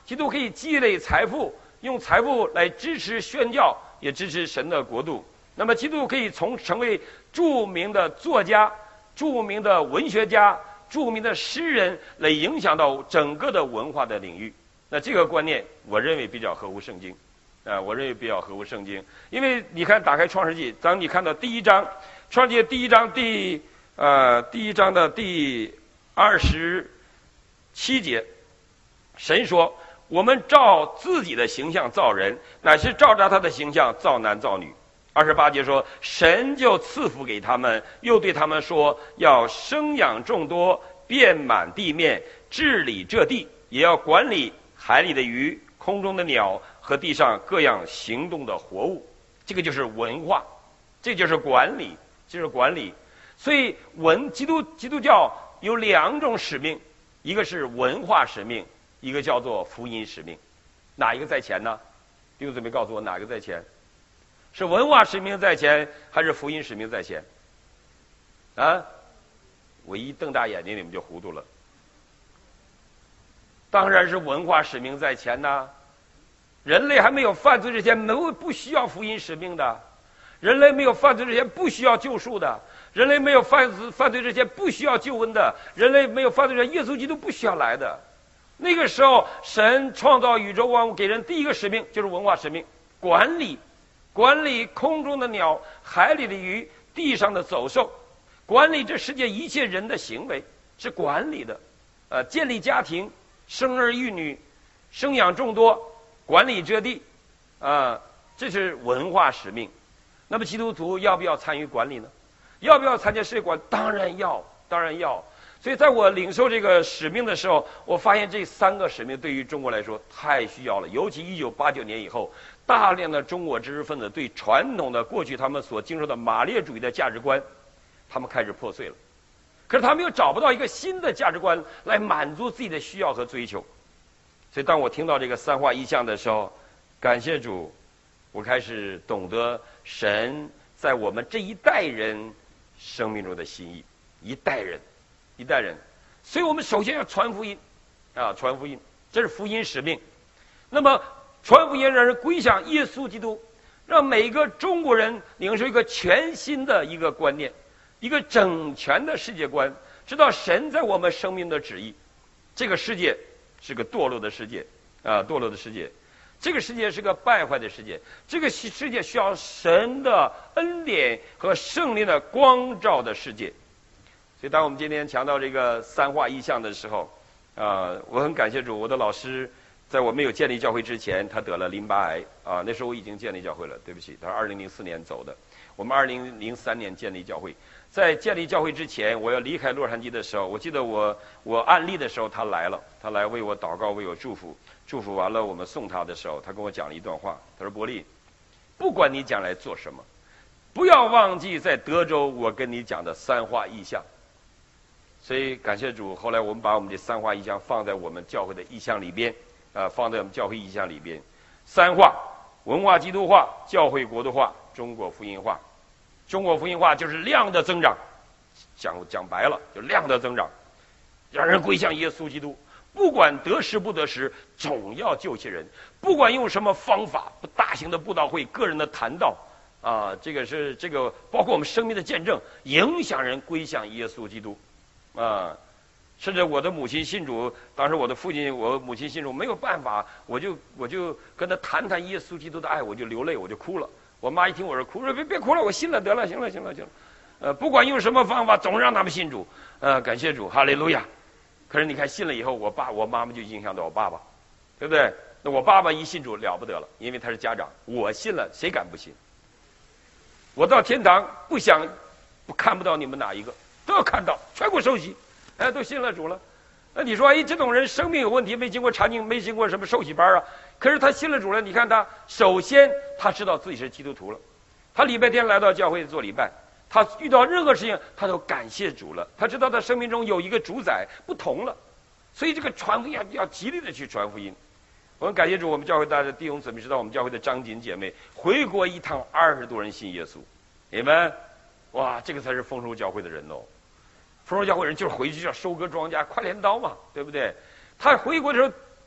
Speaker 2: 基督可以积累财富，用财富来支持宣教，也支持神的国度。那么基督可以从成为著名的作家、著名的文学家、著名的诗人，来影响到整个的文化的领域。那这个观念，我认为比较合乎圣经，啊、呃，我认为比较合乎圣经。因为你看，打开创世纪，当你看到第一章，创世纪第一章第呃第一章的第二十七节，神说：“我们照自己的形象造人，乃是照着他的形象造男造女。”二十八节说：“神就赐福给他们，又对他们说，要生养众多，遍满地面，治理这地，也要管理海里的鱼、空中的鸟和地上各样行动的活物。”这个就是文化，这就是管理，这就是管理。所以文基督基督教有两种使命，一个是文化使命，一个叫做福音使命。哪一个在前呢？弟兄姊妹告诉我，哪个在前？是文化使命在前，还是福音使命在前？啊！我一瞪大眼睛，你们就糊涂了。当然是文化使命在前呐！人类还没有犯罪之前，没有不需要福音使命的；人类没有犯罪之前，不需要救赎的；人类没有犯犯罪之前，不需要救恩的；人类没有犯罪之前，耶稣基督不需要来的。那个时候，神创造宇宙万物，给人第一个使命就是文化使命，管理。管理空中的鸟、海里的鱼、地上的走兽，管理这世界一切人的行为，是管理的。呃，建立家庭，生儿育女，生养众多，管理这地，啊、呃，这是文化使命。那么基督徒要不要参与管理呢？要不要参加世界管？当然要，当然要。所以在我领受这个使命的时候，我发现这三个使命对于中国来说太需要了。尤其一九八九年以后，大量的中国知识分子对传统的过去他们所经受的马列主义的价值观，他们开始破碎了。可是他们又找不到一个新的价值观来满足自己的需要和追求。所以当我听到这个三化意象的时候，感谢主，我开始懂得神在我们这一代人生命中的心意。一代人一代人，所以我们首先要传福音，啊，传福音，这是福音使命。那么传福音让人归向耶稣基督，让每个中国人领受一个全新的一个观念，一个整全的世界观，知道神在我们生命的旨意。这个世界是个堕落的世界，啊，堕落的世界，这个世界是个败坏的世界，这个世界需要神的恩典和圣灵的光照的世界。所以当我们今天强调这个三化意象的时候，啊、呃，我很感谢主，我的老师在我没有建立教会之前，他得了淋巴癌啊、呃，那时候我已经建立教会了，对不起，他是二零零四年走的，我们二零零三年建立教会。在建立教会之前，我要离开洛杉矶的时候，我记得我我案例的时候，他来了，他来为我祷告，为我祝福，祝福完了，我们送他的时候，他跟我讲了一段话，他说：“伯利，不管你将来做什么，不要忘记在德州我跟你讲的三化意象。”所以感谢主，后来我们把我们这三化意象放在我们教会的意象里边，啊、呃，放在我们教会意象里边。三化：文化基督化、教会国度化、中国福音化。中国福音化就是量的增长，讲讲白了，就量的增长，让人归向耶稣基督。不管得时不得时，总要救些人。不管用什么方法，大型的布道会、个人的谈道，啊，这个是这个包括我们生命的见证，影响人归向耶稣基督。啊，甚至我的母亲信主，当时我的父亲、我母亲信主，没有办法，我就我就跟他谈谈耶稣基督的爱，我就流泪，我就哭了。我妈一听我说哭，说别别哭了，我信了，得了，行了，行了，行了。呃，不管用什么方法，总让他们信主。呃，感谢主，哈利路亚。可是你看信了以后，我爸我妈妈就影响到我爸爸，对不对？那我爸爸一信主了不得了，因为他是家长，我信了，谁敢不信？我到天堂不想不看不到你们哪一个。都要看到，全国受洗，哎，都信了主了。那你说，哎，这种人生命有问题，没经过查经，没经过什么受洗班啊？可是他信了主了，你看他，首先他知道自己是基督徒了，他礼拜天来到教会做礼拜，他遇到任何事情他都感谢主了，他知道他生命中有一个主宰不同了，所以这个传福音要极力的去传福音。我们感谢主，我们教会大家弟兄姊妹知道，我们教会的张锦姐妹回国一趟，二十多人信耶稣，你们，哇，这个才是丰收教会的人哦。丰收教会人就是回去要收割庄稼，快镰刀嘛，对不对？他回国的时候，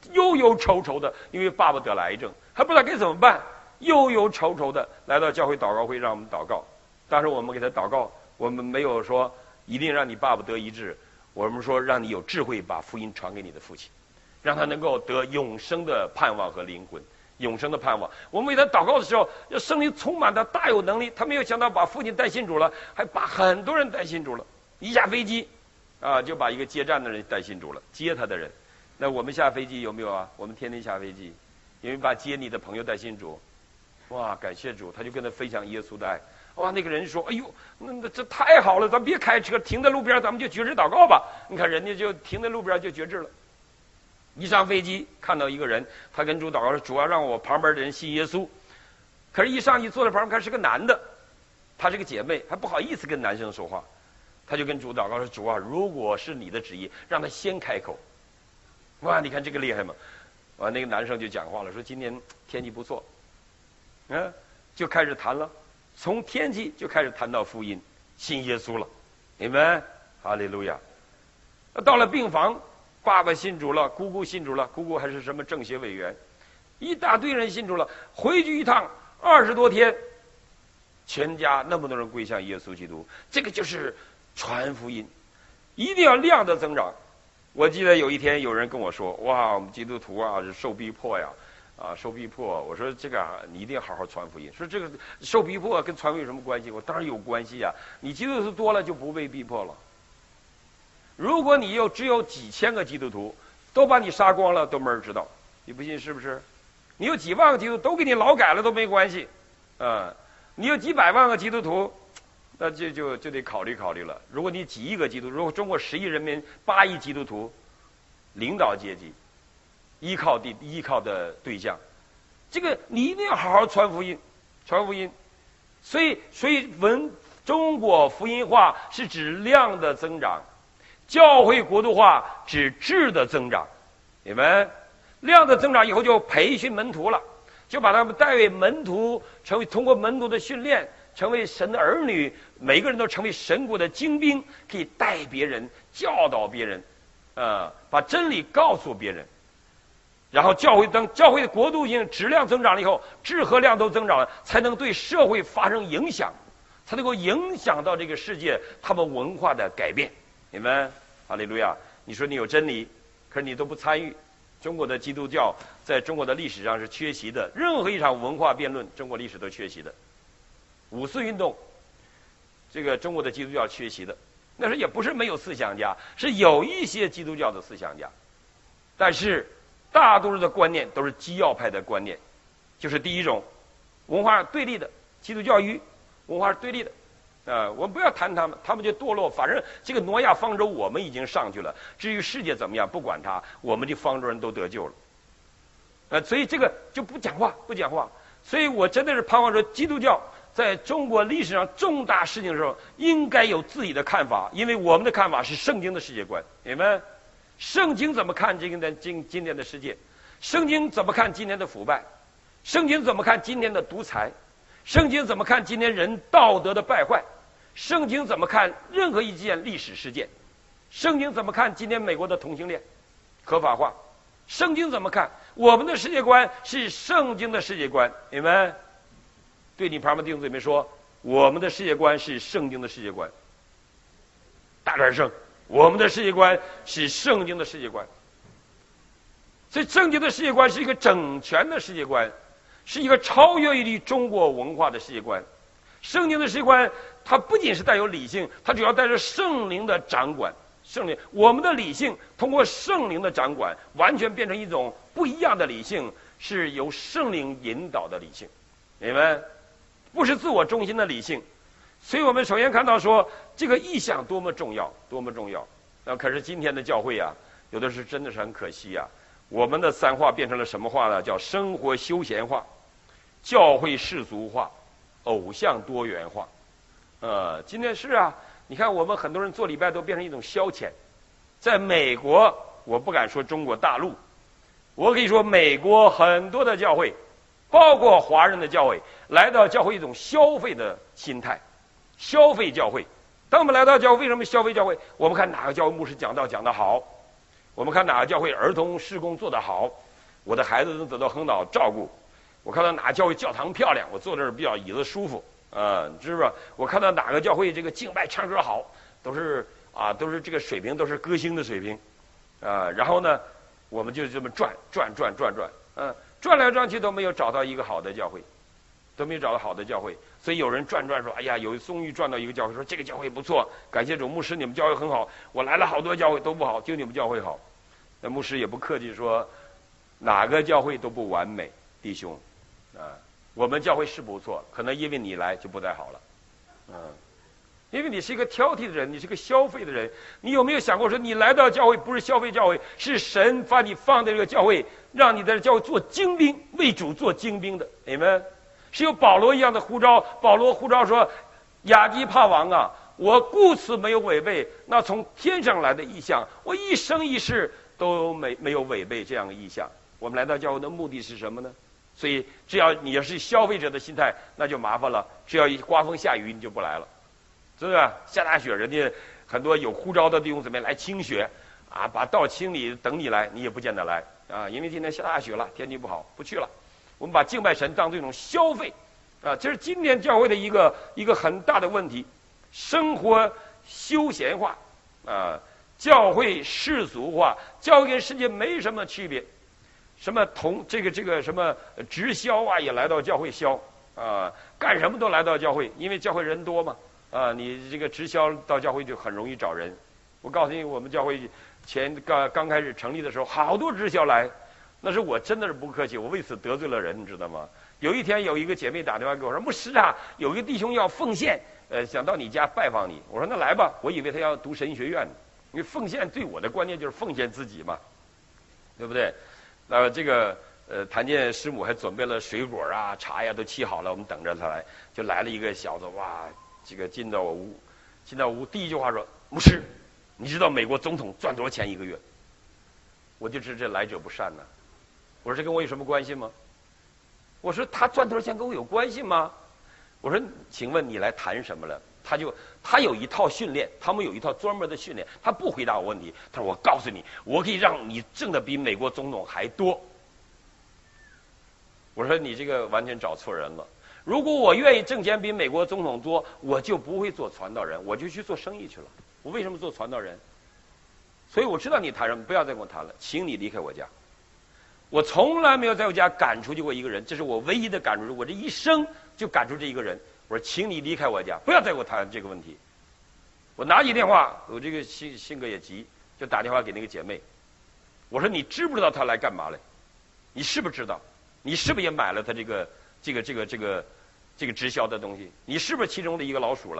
Speaker 2: 忧忧愁愁的，因为爸爸得了癌症，还不知道该怎么办，忧忧愁愁的来到教会祷告会，让我们祷告。当时我们给他祷告，我们没有说一定让你爸爸得医治，我们说让你有智慧把福音传给你的父亲，让他能够得永生的盼望和灵魂，永生的盼望。我们为他祷告的时候，要圣灵充满他，大有能力。他没有想到把父亲带信主了，还把很多人带信主了。一下飞机，啊，就把一个接站的人带信主了，接他的人。那我们下飞机有没有啊？我们天天下飞机，因为把接你的朋友带信主，哇，感谢主，他就跟他分享耶稣的爱。哇，那个人说：“哎呦，那那这太好了，咱别开车，停在路边，咱们就决志祷告吧。”你看人家就停在路边就决志了。一上飞机看到一个人，他跟主祷告说：“主要让我旁边的人信耶稣。”可是，一上去坐在旁边看是个男的，她是个姐妹，还不好意思跟男生说话，他就跟主祷告说：“主啊，如果是你的旨意，让他先开口。”哇，你看这个厉害吗？完，那个男生就讲话了，说：“今天天气不错。”嗯，就开始谈了，从天气就开始谈到福音，信耶稣了，你们哈利路亚。到了病房，爸爸信主了，姑姑信主了，姑姑还是什么政协委员，一大堆人信主了。回去一趟二十多天，全家那么多人归向耶稣基督，这个就是传福音，一定要量的增长。我记得有一天有人跟我说：“哇，我们基督徒啊是受逼迫呀，啊受逼迫。”我说：“这个啊，你一定要好好传福音。”说这个受逼迫跟传福音有什么关系？我当然有关系呀！你基督徒多了就不被逼迫了。如果你有只有几千个基督徒，都把你杀光了，都没人知道，你不信是不是？你有几万个基督徒都给你劳改了都没关系，啊、嗯，你有几百万个基督徒。那就就就得考虑考虑了。如果你几亿个基督徒，如果中国十亿人民八亿基督徒，领导阶级依靠的依靠的对象，这个你一定要好好传福音，传福音。所以所以文中国福音化是指量的增长，教会国度化指质的增长。你们量的增长以后就培训门徒了，就把他们带为门徒，成为通过门徒的训练。成为神的儿女，每个人都成为神国的精兵，可以带别人、教导别人，呃，把真理告诉别人。然后教会等教会的国度性质量增长了以后，质和量都增长了，才能对社会发生影响，才能够影响到这个世界他们文化的改变。你们哈利路亚！你说你有真理，可是你都不参与。中国的基督教在中国的历史上是缺席的，任何一场文化辩论，中国历史都缺席的。五四运动，这个中国的基督教缺席的，那时候也不是没有思想家，是有一些基督教的思想家，但是大多数的观念都是基要派的观念，就是第一种，文化对立的，基督教与文化是对立的，啊、呃，我们不要谈他们，他们就堕落，反正这个挪亚方舟我们已经上去了，至于世界怎么样，不管它，我们这方舟人都得救了，呃，所以这个就不讲话，不讲话，所以我真的是盼望说基督教。在中国历史上重大事情的时候，应该有自己的看法，因为我们的看法是圣经的世界观。你们，圣经怎么看今天的今今天的世界？圣经怎么看今天的腐败？圣经怎么看今天的独裁？圣经怎么看今天人道德的败坏？圣经怎么看任何一件历史事件？圣经怎么看今天美国的同性恋合法化？圣经怎么看？我们的世界观是圣经的世界观。你们。对你旁边弟兄姊妹说，我们的世界观是圣经的世界观。大点声，我们的世界观是圣经的世界观。所以圣经的世界观是一个整全的世界观，是一个超越于中国文化的世界观。圣经的世界观，它不仅是带有理性，它主要带着圣灵的掌管。圣灵，我们的理性通过圣灵的掌管，完全变成一种不一样的理性，是由圣灵引导的理性。你们。不是自我中心的理性，所以我们首先看到说这个意向多么重要，多么重要。那可是今天的教会啊，有的是真的是很可惜啊。我们的三化变成了什么化呢？叫生活休闲化、教会世俗化、偶像多元化。呃，今天是啊，你看我们很多人做礼拜都变成一种消遣。在美国，我不敢说中国大陆，我可以说美国很多的教会。包括华人的教会来到教会一种消费的心态，消费教会。当我们来到教会，为什么消费教会？我们看哪个教会牧师讲道讲得好， 我们看哪个教会儿童事工做得好，我的孩子能得到很好照顾。我看到哪个教会教堂漂亮，我坐这儿比较椅子舒服啊，知不知道？我看到哪个教会这个敬拜唱歌好，都是啊，都是这个水平，都是歌星的水平啊。然后呢，我们就这么转转转转转，嗯、啊，转来转去都没有找到一个好的教会，都没有找到好的教会。所以有人转转说，哎呀，有终于转到一个教会，说这个教会不错，感谢主牧师，你们教会很好。我来了好多教会都不好，就你们教会好。那牧师也不客气说，哪个教会都不完美，弟兄。啊，我们教会是不错，可能因为你来就不太好了，嗯，因为你是一个挑剔的人，你是个消费的人，你有没有想过说，你来到教会不是消费教会，是神把你放在这个教会，让你在教会做精兵，为主做精兵的，你们是有保罗一样的呼召，保罗呼召说，亚基帕王啊，我故此没有违背那从天上来的意象，我一生一世都没没有违背这样的意象。我们来到教会的目的是什么呢？所以，只要你要是消费者的心态，那就麻烦了。只要一刮风下雨，你就不来了，是不是？下大雪，人家很多有呼召的弟兄姊妹来清雪，啊，把道清理，等你来，你也不见得来啊，因为今天下大雪了，天气不好，不去了。我们把敬拜神当作一种消费，啊，这是今天教会的一个一个很大的问题，生活休闲化，啊，教会世俗化，教会跟世界没什么区别。什么同这个这个什么直销啊，也来到教会销啊，干什么都来到教会，因为教会人多嘛啊，你这个直销到教会就很容易找人。我告诉你，我们教会前刚刚开始成立的时候，好多直销来，那是我真的是不客气，我为此得罪了人，你知道吗？有一天有一个姐妹打电话给我说，牧师啊，有一个弟兄要奉献，呃，想到你家拜访你。我说那来吧，我以为他要读神学院，因为奉献对我的观念就是奉献自己嘛，对不对？那这个呃，谭健师母还准备了水果啊、茶呀，都沏好了，我们等着他来。就来了一个小子，哇，这个进到我屋，进到屋，第一句话说：“牧师，你知道美国总统赚多少钱一个月？”我就知道这来者不善呢、啊。我说这跟我有什么关系吗？我说他赚多少钱跟我有关系吗？我说，请问你来谈什么了？他就他有一套训练，他们有一套专门的训练，他不回答我问题。他说：“我告诉你，我可以让你挣的比美国总统还多。”我说：“你这个完全找错人了。如果我愿意挣钱比美国总统多，我就不会做传道人，我就去做生意去了。我为什么做传道人？所以我知道你谈什么，不要再跟我谈了，请你离开我家。我从来没有在我家赶出去过一个人，这是我唯一的赶出去，我这一生就赶出这一个人。我说，请你离开我家，不要再跟我谈这个问题。我拿起电话，我这个性性格也急，就打电话给那个姐妹。我说，你知不知道他来干嘛来？你是不是知道？你是不是也买了他这个这个这个这个这个直销的东西？你是不是其中的一个老鼠了？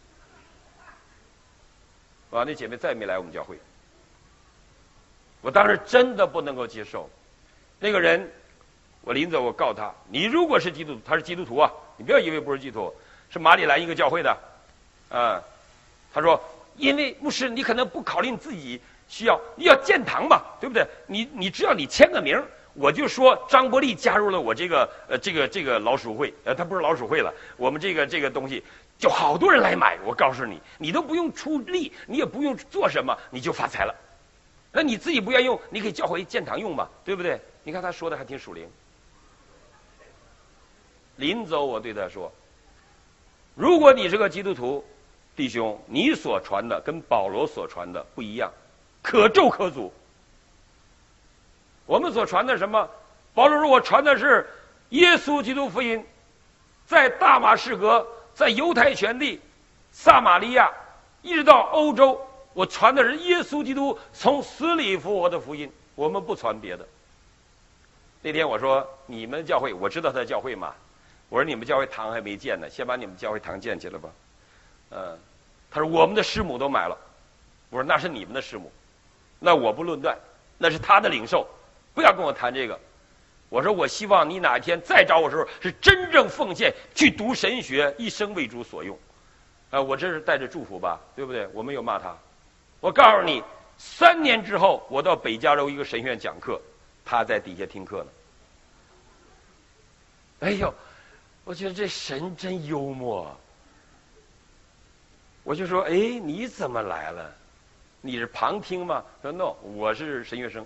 Speaker 2: 啊，那姐妹再也没来我们教会。我当时真的不能够接受。那个人，我临走我告诉他，你如果是基督徒，他是基督徒啊，你不要以为不是基督徒，是马里兰一个教会的，啊，他说，因为牧师你可能不考虑你自己需要，你要建堂嘛，对不对？你你只要你签个名，我就说张伯利加入了我这个呃这个这个老鼠会，呃他不是老鼠会了，我们这个这个东西就好多人来买，我告诉你，你都不用出力，你也不用做什么，你就发财了。那你自己不愿意用，你可以叫回建堂用嘛，对不对？你看他说的还挺属灵。临走我对他说，如果你是个基督徒弟兄，你所传的跟保罗所传的不一样，可咒可诅。我们所传的什么？保罗说我传的是耶稣基督福音，在大马士革，在犹太全地，撒玛利亚，一直到欧洲，我传的是耶稣基督从死里复活的福音，我们不传别的。那天我说，你们教会，我知道他的教会嘛，我说你们教会堂还没建呢，先把你们教会堂建起来吧。嗯，他说我们的师母都买了。我说那是你们的师母，那我不论断，那是他的领受，不要跟我谈这个。我说我希望你哪一天再找我的时候，是真正奉献去读神学，一生为主所用。呃，我这是带着祝福吧，对不对？我没有骂他。我告诉你，三年之后，我到北加州一个神学院讲课，他在底下听课呢。哎呦，我觉得这神真幽默。我就说，哎，你怎么来了？ 你是旁听吗？说 no， 我是神学生。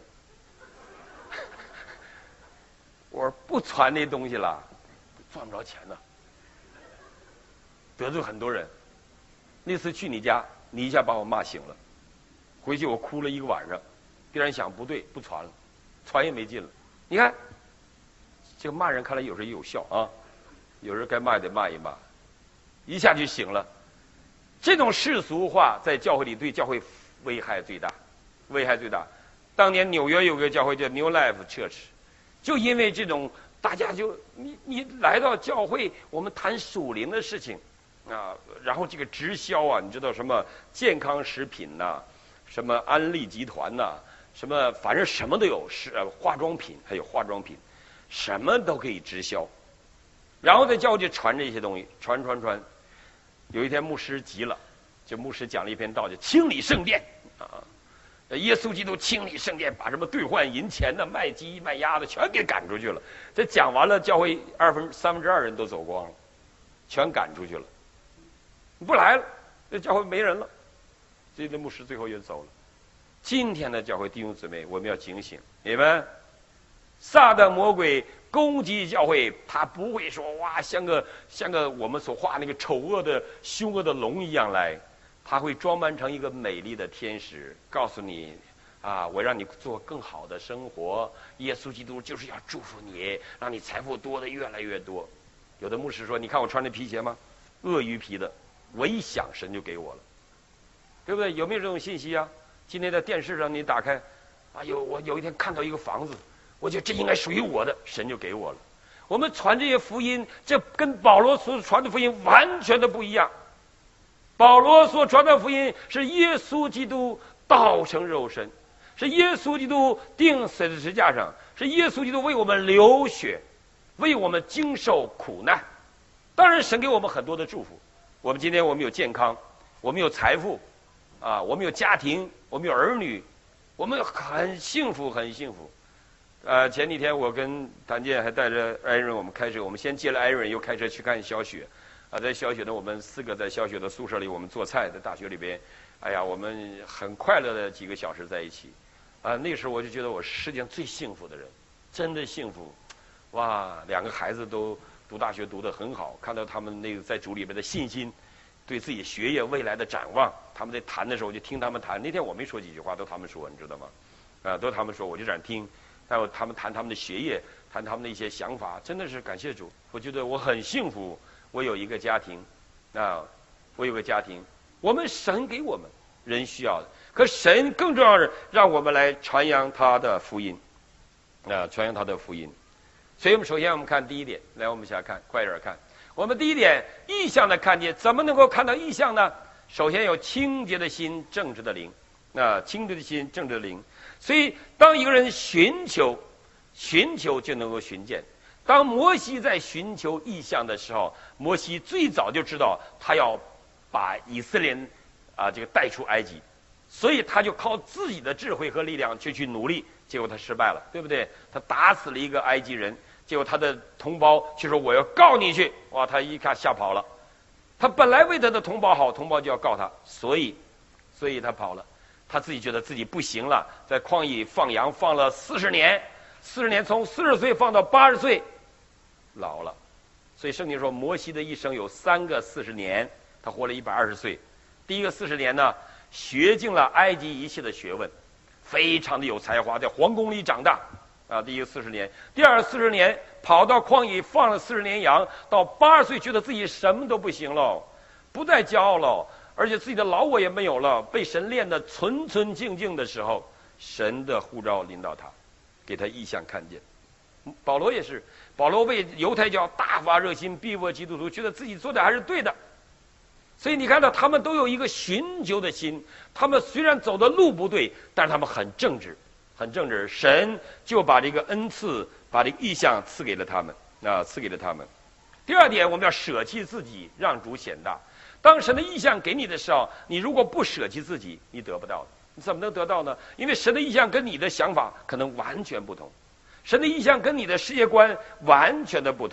Speaker 2: 我说不传那东西了，赚不着钱呢，得罪很多人。那次去你家，你一下把我骂醒了，回去我哭了一个晚上。第二天想不对，不传了，传也没劲了。你看，这个骂人看来有时候也有效啊，有时候该骂也得骂一骂，一下就醒了。这种世俗化在教会里对教会危害最大，危害最大。当年纽约有个教会叫 New Life Church， 就因为这种大家就你你来到教会，我们谈属灵的事情啊，然后这个直销啊，你知道什么健康食品呐、啊，什么安利集团呐、啊，什么反正什么都有，是呃化妆品还有化妆品，什么都可以直销。然后在教会就传这些东西，传传传。有一天牧师急了，就牧师讲了一篇道，就清理圣殿啊，耶稣基督清理圣殿，把什么兑换银钱的、卖鸡卖鸭的全给赶出去了。这讲完了，教会二分三分之二人都走光了，全赶出去了，不来了，这教会没人了。这个牧师最后也走了。今天的教会弟兄姊妹，我们要警醒，你们，撒旦魔鬼攻击教会，他不会说哇，像个像个我们所画那个丑恶的凶恶的龙一样来，他会装扮成一个美丽的天使，告诉你啊，我让你做更好的生活。耶稣基督就是要祝福你，让你财富多的越来越多。有的牧师说，你看我穿的皮鞋吗？鳄鱼皮的，我一想神就给我了，对不对？有没有这种信息啊？今天在电视上你打开，啊有我有一天看到一个房子，我觉得这应该属于我的，神就给我了。我们传这些福音，这跟保罗所传的福音完全的不一样。保罗所传的福音是耶稣基督道成肉身，是耶稣基督钉死在十字架上，是耶稣基督为我们流血，为我们经受苦难。当然神给我们很多的祝福，我们今天我们有健康，我们有财富啊，我们有家庭，我们有儿女，我们很幸福很幸福。呃，前几天我跟谭健还带着艾伦，我们开车，我们先接了艾伦，又开车去看小雪。啊，在小雪呢，我们四个在小雪的宿舍里，我们做菜，在大学里边，哎呀，我们很快乐的几个小时在一起。啊，那时候我就觉得我是世界上最幸福的人，真的幸福。哇，两个孩子都读大学读得很好，看到他们那个在主里边的信心，对自己学业未来的展望，他们在谈的时候，我就听他们谈。那天我没说几句话，都他们说，你知道吗？啊，都他们说，我就在那听。还有他们谈他们的学业，谈他们的一些想法，真的是感谢主。我觉得我很幸福，我有一个家庭，啊，我有个家庭。我们神给我们人需要的，可神更重要是让我们来传扬他的福音，啊，传扬他的福音。所以我们首先我们看第一点，来我们一起来看，快点看。我们第一点，意象的看见，怎么能够看到意象呢？首先有清洁的心，正直的灵。啊，清洁的心，正直的灵。所以，当一个人寻求，寻求就能够寻见。当摩西在寻求异象的时候，摩西最早就知道他要把以色列人啊这个带出埃及，所以他就靠自己的智慧和力量就去努力，结果他失败了，对不对？他打死了一个埃及人，结果他的同胞就说我要告你去，哇，他一看吓跑了。他本来为他的同胞好，同胞就要告他，所以，所以他跑了。他自己觉得自己不行了，在旷野放羊放了四十年，四十年从四十岁放到八十岁，老了。所以圣经说，摩西的一生有三个四十年，他活了一百二十岁。第一个四十年呢，学尽了埃及一切的学问，非常的有才华，在皇宫里长大啊。第一个四十年，第二四十年跑到旷野放了四十年羊，到八十岁觉得自己什么都不行了，不再骄傲了。而且自己的老我也没有了，被神练得纯纯净净的时候，神的呼召临到他，给他异象看见。保罗也是，保罗为犹太教大发热心，逼迫基督徒，觉得自己做的还是对的。所以你看到他们都有一个寻求的心，他们虽然走的路不对，但是他们很正直，很正直。神就把这个恩赐，把这个异象赐给了他们，啊，赐给了他们。第二点，我们要舍弃自己，让主显大。当神的意象给你的时候，你如果不舍弃自己，你得不到的。你怎么能得到呢？因为神的意象跟你的想法可能完全不同，神的意象跟你的世界观完全的不同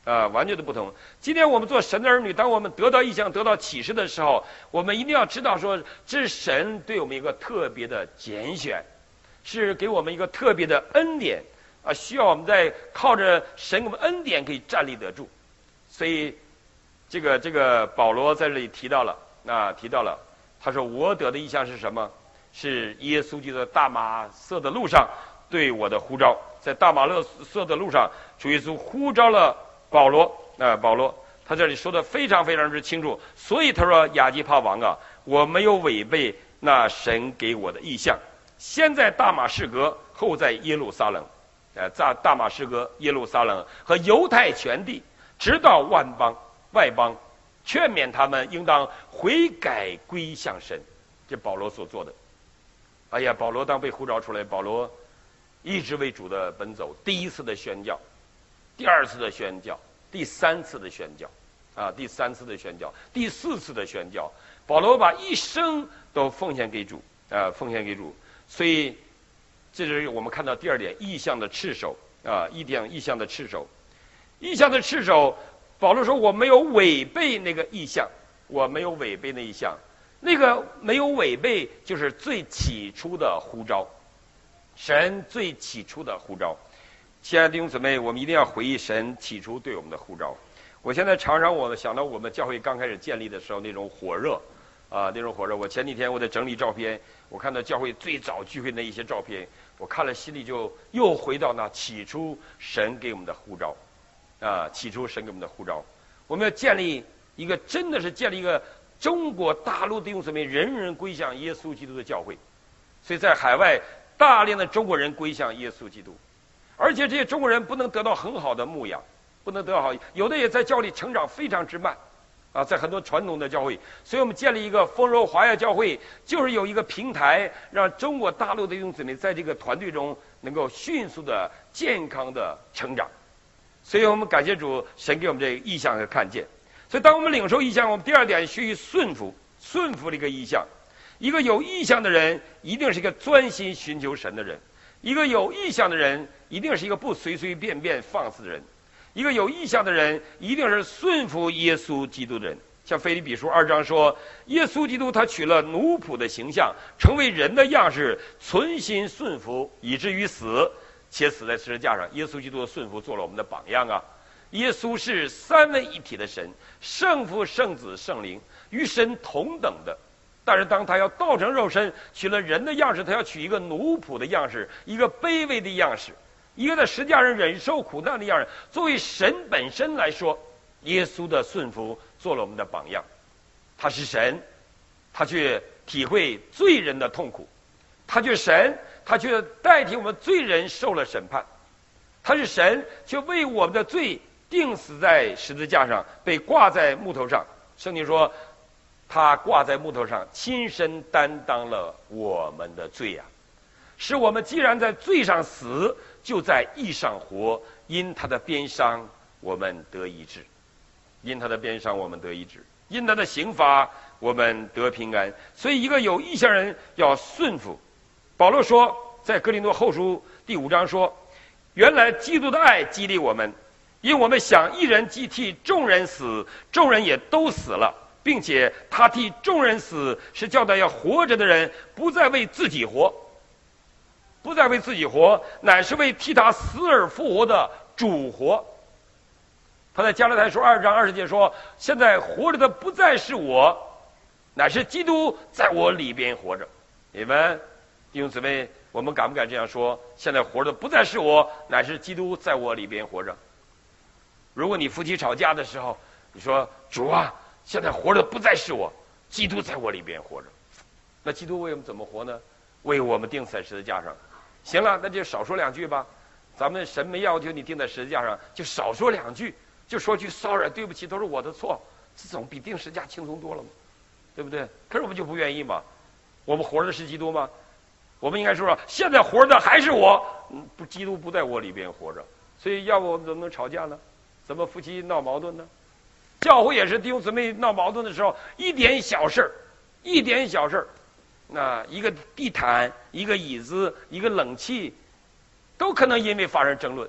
Speaker 2: 啊，完全的不同。今天我们做神的儿女，当我们得到异象、得到启示的时候，我们一定要知道说，这是神对我们一个特别的拣选，是给我们一个特别的恩典啊，需要我们在靠着神给我们恩典可以站立得住。所以，这个这个保罗在这里提到了啊，提到了，他说我得的异象是什么？是耶稣基督的大马色的路上对我的呼召，在大马色的路上，主耶稣呼召了保罗啊、呃，保罗，他这里说的非常非常之清楚，所以他说亚基帕王啊，我没有违背那神给我的意象，先在大马士革，后在耶路撒冷，呃，在大马士革、耶路撒冷和犹太全地，直到万邦外邦，劝勉他们应当悔改归向神。这保罗所做的。哎呀，保罗当被呼召出来，保罗一直为主的奔走，第一次的宣教，第二次的宣教，第三次的宣教，啊，第三次的宣教，第四次的宣教，保罗把一生都奉献给主，啊，奉献给主。所以，这是我们看到第二点，异象的赤手，啊，异象异象的赤手，异象的赤手。保罗说：“我没有违背那个异象，我没有违背那一项，那个没有违背，就是最起初的呼召，神最起初的呼召。”亲爱的弟兄姊妹，我们一定要回忆神起初对我们的呼召。我现在常常我想到我们教会刚开始建立的时候那种火热，啊，那种火热。我前几天我在整理照片，我看到教会最早聚会那一些照片，我看了心里就又回到那起初神给我们的呼召。啊，起初神给我们的呼召，我们要建立一个真的是建立一个中国大陆的弟兄姊妹人人归向耶稣基督的教会。所以在海外大量的中国人归向耶稣基督，而且这些中国人不能得到很好的牧养，不能得到好，有的也在教里成长非常之慢啊，在很多传统的教会。所以我们建立一个丰柔华亚教会，就是有一个平台，让中国大陆的弟兄姊妹在这个团队中能够迅速的健康的成长。所以我们感谢主，神给我们这个意象和看见。所以当我们领受意象，我们第二点需要顺服，顺服这个意象。一个有意象的人，一定是一个专心寻求神的人；一个有意象的人，一定是一个不随随便便放肆的人；一个有意象的人，一定是顺服耶稣基督的人。像腓立比书二章说，耶稣基督他取了奴仆的形象，成为人的样式，存心顺服，以至于死。且死在十字架上，耶稣基督的顺服做了我们的榜样啊！耶稣是三位一体的神，圣父、圣子、圣灵，与神同等的。但是当他要道成肉身，取了人的样式，他要取一个奴仆的样式，一个卑微的样式，一个在十字架上忍受苦难的样式。作为神本身来说，耶稣的顺服做了我们的榜样。他是神，他却体会罪人的痛苦；他却神。他却代替我们罪人受了审判，他是神，却为我们的罪钉死在十字架上，被挂在木头上。圣经说，他挂在木头上，亲身担当了我们的罪啊！使我们既然在罪上死，就在义上活。因他的鞭伤，我们得医治；因他的鞭伤，我们得医治；因他的刑罚，我们得平安。所以，一个有意向人要顺服。保罗说，在哥林多后书第五章说，原来基督的爱激励我们，因我们想一人既替众人死，众人也都死了，并且他替众人死，是叫他要活着的人不再为自己活，不再为自己活，乃是为替他死而复活的主活。他在加拉太书二章二十节说，现在活着的不再是我，乃是基督在我里边活着。你们弟兄姊妹，我们敢不敢这样说？现在活的不再是我，乃是基督在我里边活着。如果你夫妻吵架的时候，你说主啊，现在活的不再是我，基督在我里边活着。那基督为我们怎么活呢？为我们钉在十字架上。行了，那就少说两句吧。咱们神没要求你钉在十字架上，就少说两句，就说句 sorry， 对不起，都是我的错，这总比钉十字架轻松多了嘛，对不对？可是我们就不愿意嘛。我们活的是基督吗？我们应该说说，现在活的还是我，不，基督不在我里边活着。所以，要不我们怎么能吵架呢？怎么夫妻闹矛盾呢？教会也是弟兄姊妹闹矛盾的时候，一点小事儿，一点小事儿，那一个地毯、一个椅子、一个冷气，都可能因为发生争论。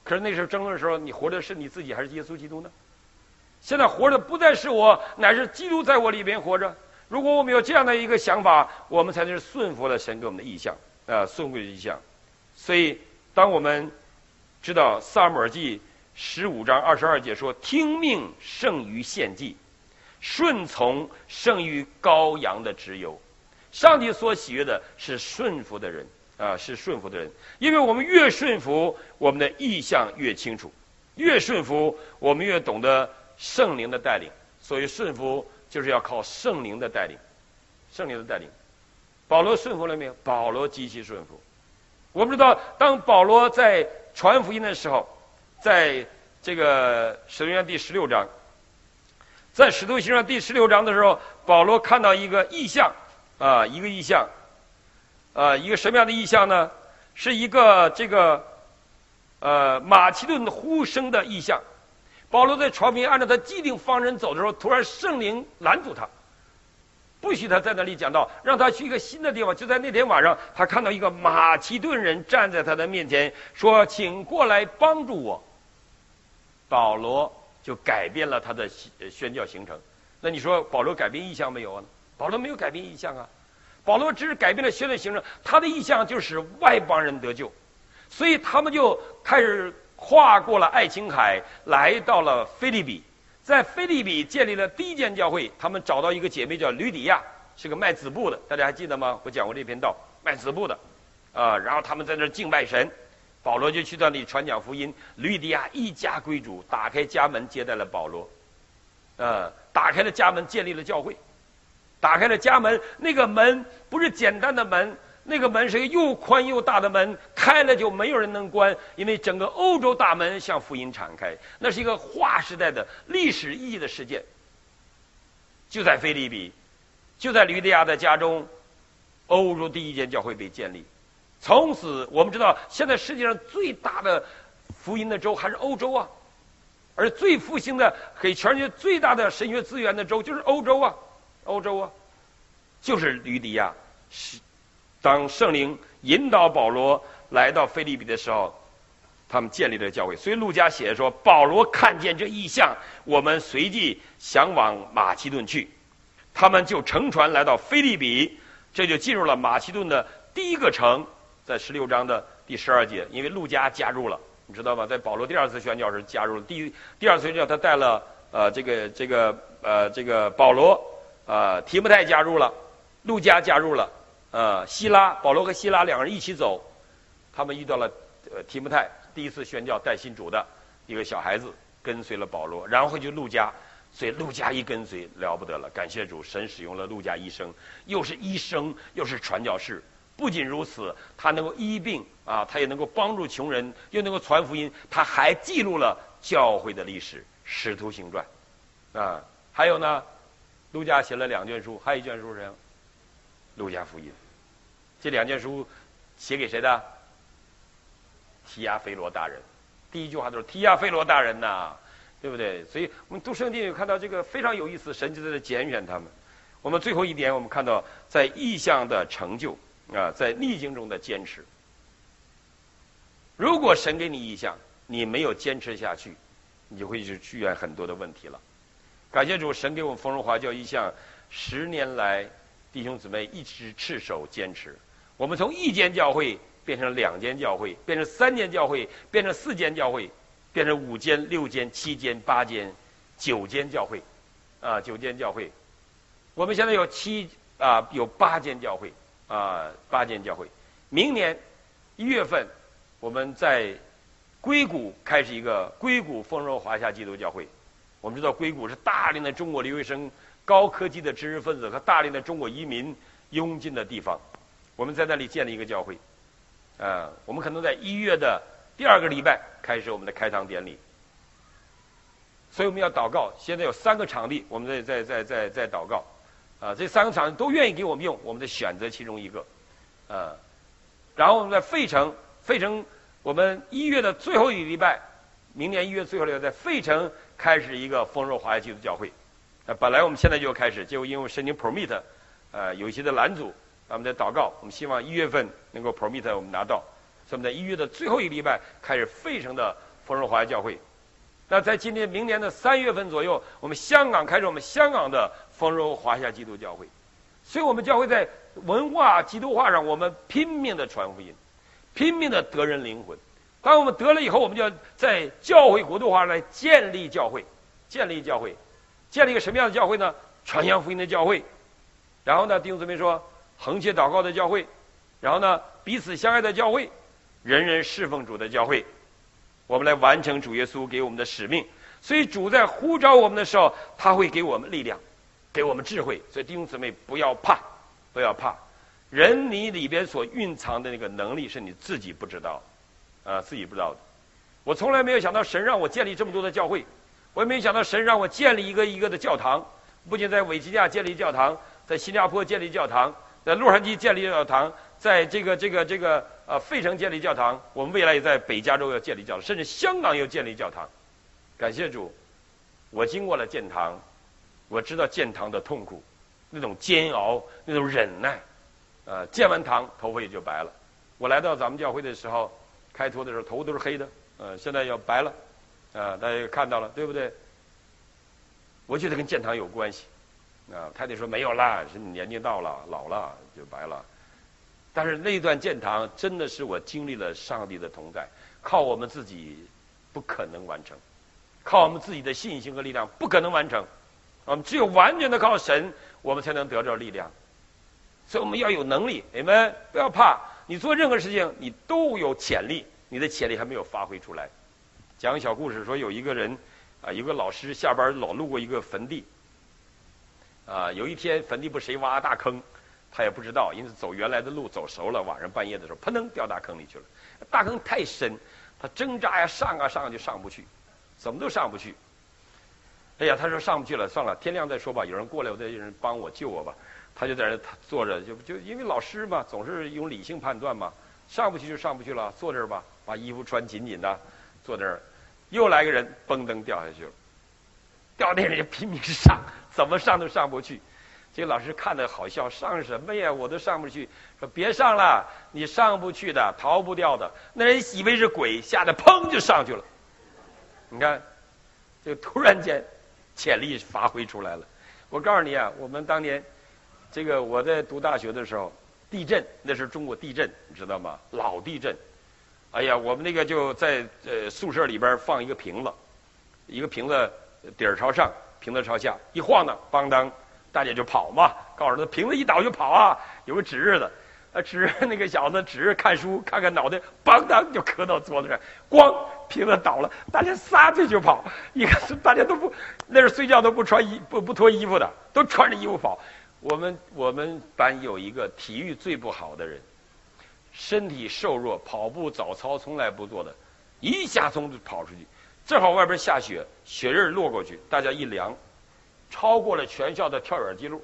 Speaker 2: 可是那时候争论的时候，你活的是你自己还是耶稣基督呢？现在活的不再是我，乃是基督在我里边活着。如果我们有这样的一个想法，我们才是顺服了神给我们的意向，啊、呃，顺服的意向。所以，当我们知道撒母耳记十五章二十二节说：“听命胜于献祭，顺从胜于羔羊的脂油。”上帝所喜悦的是顺服的人啊、呃，是顺服的人。因为我们越顺服，我们的意向越清楚；越顺服，我们越懂得圣灵的带领。所以顺服就是要靠圣灵的带领，圣灵的带领。保罗顺服了没有？保罗极其顺服。我们知道，当保罗在传福音的时候，在这个使徒行传第十六章，在使徒行传第十六章的时候，保罗看到一个异象啊，一个异象，啊，一个什么样的异象呢？是一个这个呃马其顿呼声的异象。保罗在传福音按照他既定方针走的时候，突然圣灵拦阻他，不许他在那里讲道，让他去一个新的地方。就在那天晚上，他看到一个马其顿人站在他的面前，说：“请过来帮助我。”保罗就改变了他的宣教行程。那你说保罗改变意向没有啊？保罗没有改变意向啊，保罗只是改变了宣教行程。他的意向就是外邦人得救，所以他们就开始跨过了爱琴海，来到了腓立比。在腓立比建立了第一间教会，他们找到一个姐妹叫吕底亚，是个卖子布的，大家还记得吗？我讲过这篇道，卖子布的，啊、呃，然后他们在那儿敬拜神，保罗就去到那里传讲福音。吕底亚一家归主，打开家门接待了保罗，呃，打开了家门建立了教会，打开了家门，那个门不是简单的门。那个门是一个又宽又大的门，开了就没有人能关，因为整个欧洲大门向福音敞开。那是一个划时代的历史意义的事件。就在腓立比，就在吕底亚的家中，欧洲第一间教会被建立。从此我们知道，现在世界上最大的福音的州还是欧洲啊，而最复兴的给全世界最大的神学资源的州就是欧洲啊，欧洲啊，就是吕底亚。是当圣灵引导保罗来到腓立比的时候，他们建立了教会。所以路加写说，保罗看见这异象，我们随即想往马其顿去，他们就乘船来到腓立比，这就进入了马其顿的第一个城，在十六章的第十二节。因为路加加入了，你知道吗？在保罗第二次宣教时加入了，第第二次宣教他带了呃这个这个呃这个保罗呃提摩太加入了，路加加入了。呃，希拉，保罗和希拉两个人一起走，他们遇到了呃提摩太，第一次宣教带信主的一个小孩子，跟随了保罗，然后就路加，所以路加一跟随了不得了，感谢主，神使用了路加医生，又是医生又是传教士。不仅如此，他能够医病啊，他也能够帮助穷人，又能够传福音，他还记录了教会的历史，《使徒行传》啊，还有呢，路加写了两卷书，还有一卷书是谁？路加福音。这两卷书写给谁的？提亚非罗大人。第一句话都是提亚非罗大人呐、啊，对不对？所以我们读圣经有看到这个非常有意思，神就在这拣选他们。我们最后一点，我们看到在意象的成就啊，在逆境中的坚持。如果神给你意象，你没有坚持下去，你就会去出现很多的问题了。感谢主，神给我们丰荣华教意象，十年来弟兄姊妹一直赤手坚持。我们从一间教会变成两间教会，变成三间教会，变成四间教会，变成五间、六间、七间、八间、九间教会，啊，九间教会。我们现在有七啊，有八间教会啊，八间教会。明年一月份，我们在硅谷开始一个硅谷丰荣华夏基督教会。我们知道硅谷是大量的中国留学生、高科技的知识分子和大量的中国移民拥进的地方。我们在那里建立一个教会，啊，我们可能在一月的第二个礼拜开始我们的开堂典礼。所以我们要祷告。现在有三个场地，我们在在在在在祷告，啊，这三个场地都愿意给我们用，我们得选择其中一个，啊，然后我们在费城，费城我们一月的最后一个礼拜，明年一月最后一个礼拜在费城开始一个丰荣华夏基督教会。啊，本来我们现在就要开始，结果因为申请 permit， 呃，有一些的拦阻。我们在祷告，我们希望一月份能够 permit 我们拿到，所以我们在一月的最后一个礼拜开始费城的丰润华夏教会。那在今年明年的三月份左右，我们香港开始我们香港的丰润华夏基督教会。所以我们教会在文化基督化上，我们拼命的传福音，拼命的得人灵魂。当我们得了以后，我们就要在教会国度化来建立教会，建立教会，建立一个什么样的教会呢？传扬福音的教会。然后呢，弟兄姊妹说，恒切祷告的教会。然后呢，彼此相爱的教会，人人侍奉主的教会。我们来完成主耶稣给我们的使命。所以主在呼召我们的时候，他会给我们力量，给我们智慧。所以弟兄姊妹不要怕，不要怕。人你里边所蕴藏的那个能力是你自己不知道，啊、呃，自己不知道的。我从来没有想到神让我建立这么多的教会，我也没想到神让我建立一个一个的教堂。不仅在维吉尼亚建立教堂，在新加坡建立教堂，在洛杉矶建立教堂，在这个这个这个呃费城建立教堂，我们未来也在北加州要建立教堂，甚至香港要建立教堂。感谢主，我经过了建堂，我知道建堂的痛苦，那种煎熬，那种忍耐。呃，建完堂头发也就白了。我来到咱们教会的时候，开头的时候头都是黑的，呃，现在要白了，啊、呃，大家也看到了，对不对？我觉得跟建堂有关系。啊，太太说没有啦，是你年纪到了，老了就白了。但是那段建堂真的是我经历了上帝的同在，靠我们自己不可能完成，靠我们自己的信心和力量不可能完成。我们只有完全的靠神，我们才能得着力量。所以我们要有能力，你们不要怕，你做任何事情你都有潜力，你的潜力还没有发挥出来。讲个小故事，说有一个人啊，有个老师下班老路过一个坟地，啊，有一天坟地不谁挖大坑，他也不知道，因此走原来的路走熟了，晚上半夜的时候砰噔掉大坑里去了。大坑太深，他挣扎呀上啊上啊就上不去，怎么都上不去。哎呀，他说上不去了，算了，天亮再说吧，有人过来，我再有人帮我救我吧。他就在那坐着，就就因为老师嘛，总是用理性判断嘛，上不去就上不去了，坐这儿吧，把衣服穿紧紧的，坐这儿。又来个人，嘣噔掉下去了，掉那人就拼命上，怎么上都上不去。这个老师看得好笑，上什么呀？我都上不去。说别上了，你上不去的，逃不掉的。那人以为是鬼，吓得砰就上去了。你看，就突然间潜力发挥出来了。我告诉你啊，我们当年。这个我在读大学的时候，地震那是中国地震，你知道吗？老地震。哎呀，我们那个就在呃宿舍里边放一个瓶子，一个瓶子底儿朝上，瓶子朝下，一晃呢，邦当，大家就跑嘛。告诉他瓶子一倒就跑啊，有个指日的，啊指日那个小子指日看书，看看脑袋，邦当就磕到桌子上，咣，瓶子倒了，大家撒腿就跑。一看大家都不，那是睡觉都不穿衣不不脱衣服的，都穿着衣服跑。我们我们班有一个体育最不好的人，身体瘦弱，跑步早操从来不做的，一下从就跑出去，正好外边下雪，雪刃落过去，大家一量，超过了全校的跳远记录。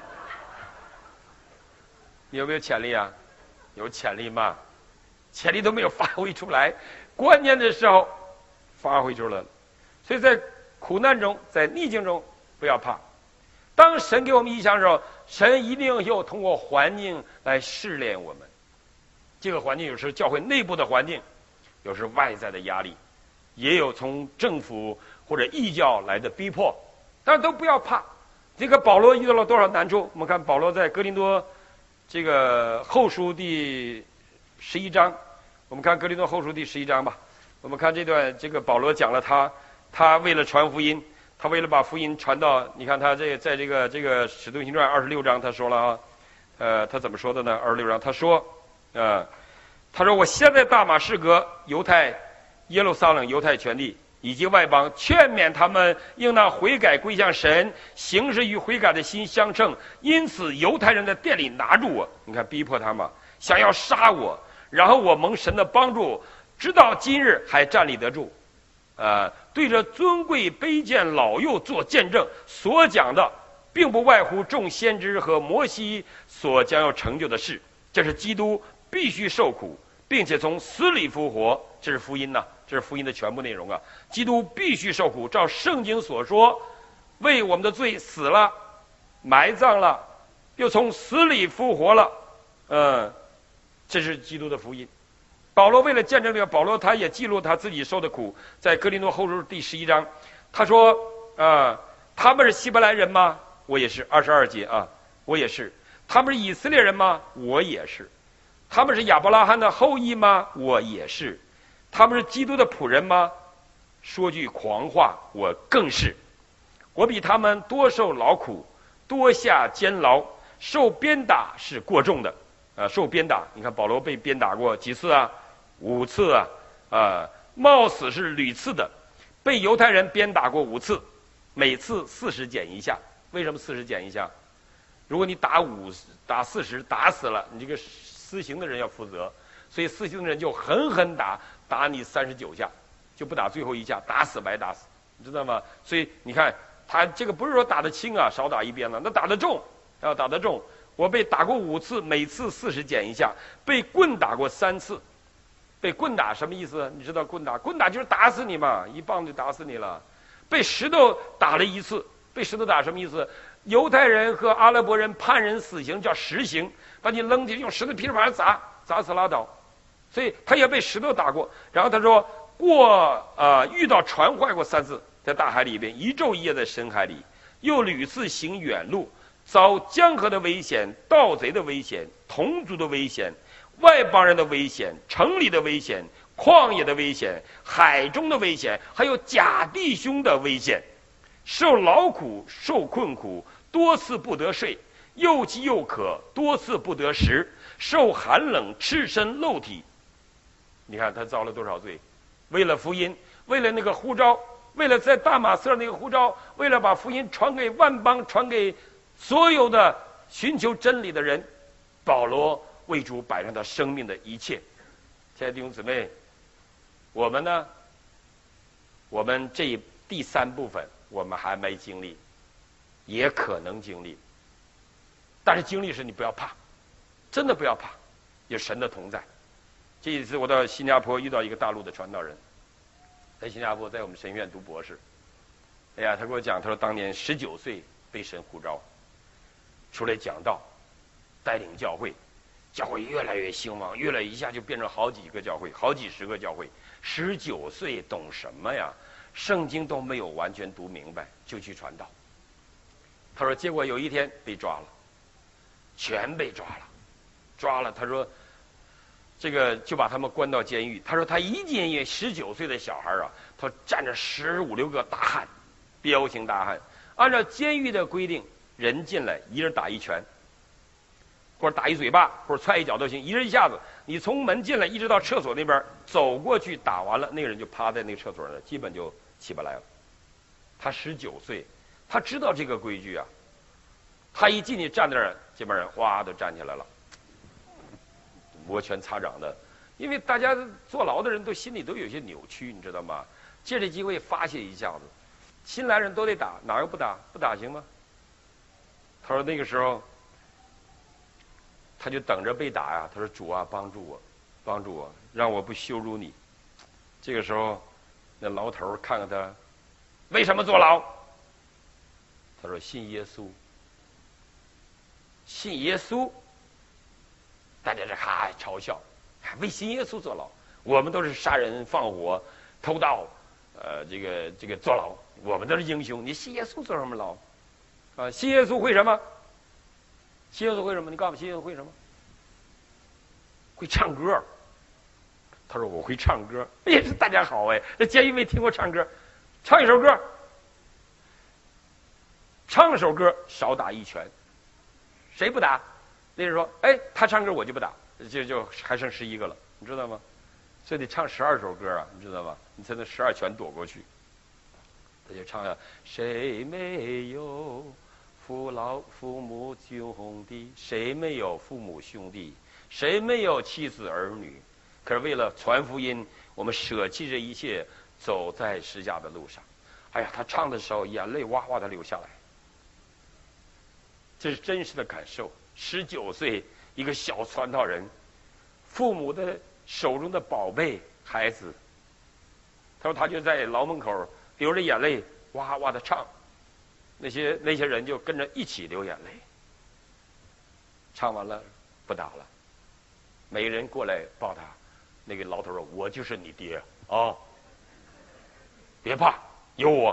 Speaker 2: 你有没有潜力啊？有潜力吗？潜力都没有发挥出来，关键的时候发挥出来了。所以在苦难中，在逆境中，不要怕。当神给我们异象的时候，神一定要通过环境来试炼我们。这个环境有时教会内部的环境，有时外在的压力，也有从政府或者异教来的逼迫，但是都不要怕。这个保罗遇到了多少难处？我们看保罗在哥林多这个后书第十一章，我们看哥林多后书第十一章吧。我们看这段，这个保罗讲了他他为了传福音。他为了把福音传到，你看他这在这个这个使徒行传二十六章他说了啊，呃，他怎么说的呢？二十六章他说，呃，他说我现在大马士革、犹太、耶路撒冷、犹太全地以及外邦，劝勉他们应当悔改归向神，行事与悔改的心相称。因此犹太人在店里拿住我，你看逼迫他们，想要杀我，然后我蒙神的帮助，直到今日还站立得住。呃，对着尊贵卑贱老幼做见证，所讲的并不外乎众先知和摩西所将要成就的事。这是基督必须受苦，并且从死里复活，这是福音呐、啊，这是福音的全部内容啊。基督必须受苦，照圣经所说，为我们的罪死了，埋葬了，又从死里复活了。嗯，这是基督的福音。 保罗为了见证这个，保罗他也记录他自己受的苦，在哥林多后书第十一章，他说啊、呃，他们是希伯来人吗？我也是。二十二节啊，我也是。他们是以色列人吗？我也是。他们是亚伯拉罕的后裔吗？我也是。他们是基督的仆人吗？说句狂话，我更是。我比他们多受劳苦，多下监牢，受鞭打是过重的。啊，受鞭打，你看保罗被鞭打过几次啊？五次啊！啊，冒死是屡次的，被犹太人鞭打过五次，每次四十减一下。为什么四十减一下？如果你打五打四十打死了，你这个施行的人要负责，所以施行的人就狠狠打，打你三十九下，就不打最后一下，打死白打死，你知道吗？所以你看他这个不是说打得轻啊，少打一鞭了，那打得重，要打得重。我被打过五次，每次四十减一下，被棍打过三次。被棍打什么意思？你知道棍打？棍打就是打死你嘛，一棒就打死你了。被石头打了一次，被石头打什么意思？犹太人和阿拉伯人判人死刑叫石刑，把你扔进去，用石头噼里啪啦砸，砸死拉倒。所以他也被石头打过。然后他说过呃遇到船坏过三次，在大海里边一昼一夜在深海里，又屡次行远路。遭江河的危险，盗贼的危险，同族的危险，外邦人的危险，城里的危险，旷野的危险，海中的危险，还有假弟兄的危险，受劳苦，受困苦，多次不得睡，又饥又渴，多次不得食，受寒冷，赤身露体。你看他遭了多少罪？为了福音，为了那个呼召，为了在大马色那个呼召，为了把福音传给万邦，传给所有的寻求真理的人，保罗为主摆上他生命的一切。亲爱的弟兄姊妹，我们呢？我们这第三部分我们还没经历，也可能经历。但是经历时你不要怕，真的不要怕，有神的同在。这一次我到新加坡遇到一个大陆的传道人，在新加坡在我们神学院读博士。哎呀，他给我讲，他说当年十九岁被神呼召。出来讲道，带领教会，教会越来越兴旺，越来一下就变成好几个教会，好几十个教会。十九岁懂什么呀？圣经都没有完全读明白，就去传道。他说，结果有一天被抓了，全被抓了，抓了。他说，这个就把他们关到监狱。他说，他一进去，十九岁的小孩啊，他站着十五六个大汉，彪形大汉，按照监狱的规定。人进来，一人打一拳，或者打一嘴巴，或者踹一脚都行，一人一下子。你从门进来一直到厕所那边走过去，打完了，那个人就趴在那个厕所上，基本就起不来了。他十九岁，他知道这个规矩啊。他一进去站在那儿，这帮人哗都站起来了，摩拳擦掌的。因为大家坐牢的人都心里都有些扭曲，你知道吗？借这机会发泄一下子，新来人都得打，哪个不打？不打行吗？他说那个时候，他就等着被打呀。他说主啊，帮助我，帮助我，让我不羞辱你。这个时候，那牢头看看他，为什么坐牢？他说信耶稣，信耶稣。大家这哈嘲笑，为信耶稣坐牢。我们都是杀人放火、偷盗，呃，这个这个坐牢，我们都是英雄。你信耶稣坐什么牢？啊，信耶稣会什么？信耶稣会什么？你告诉我，信耶稣会什么？会唱歌。他说我会唱歌。哎，这大家好哎，这监狱没听过唱歌，唱一首歌，唱首歌少打一拳，谁不打？那人说，哎，他唱歌我就不打，就就还剩十一个了，你知道吗？所以得唱十二首歌啊，你知道吗？你才能十二拳躲过去。他就唱了，谁没有父老父母兄弟？谁没有父母兄弟？谁没有妻子儿女？可是为了传福音，我们舍弃这一切，走在十架的路上。哎呀，他唱的时候，眼泪哇哇的流下来。这是真实的感受。十九岁，一个小传道人，父母的手中的宝贝孩子。他说，他就在牢门口流着眼泪，哇哇的唱，那些那些人就跟着一起流眼泪。唱完了，不打了，每个人过来抱他， 那个牢头说：“我就是你爹啊、哦，别怕，有我。”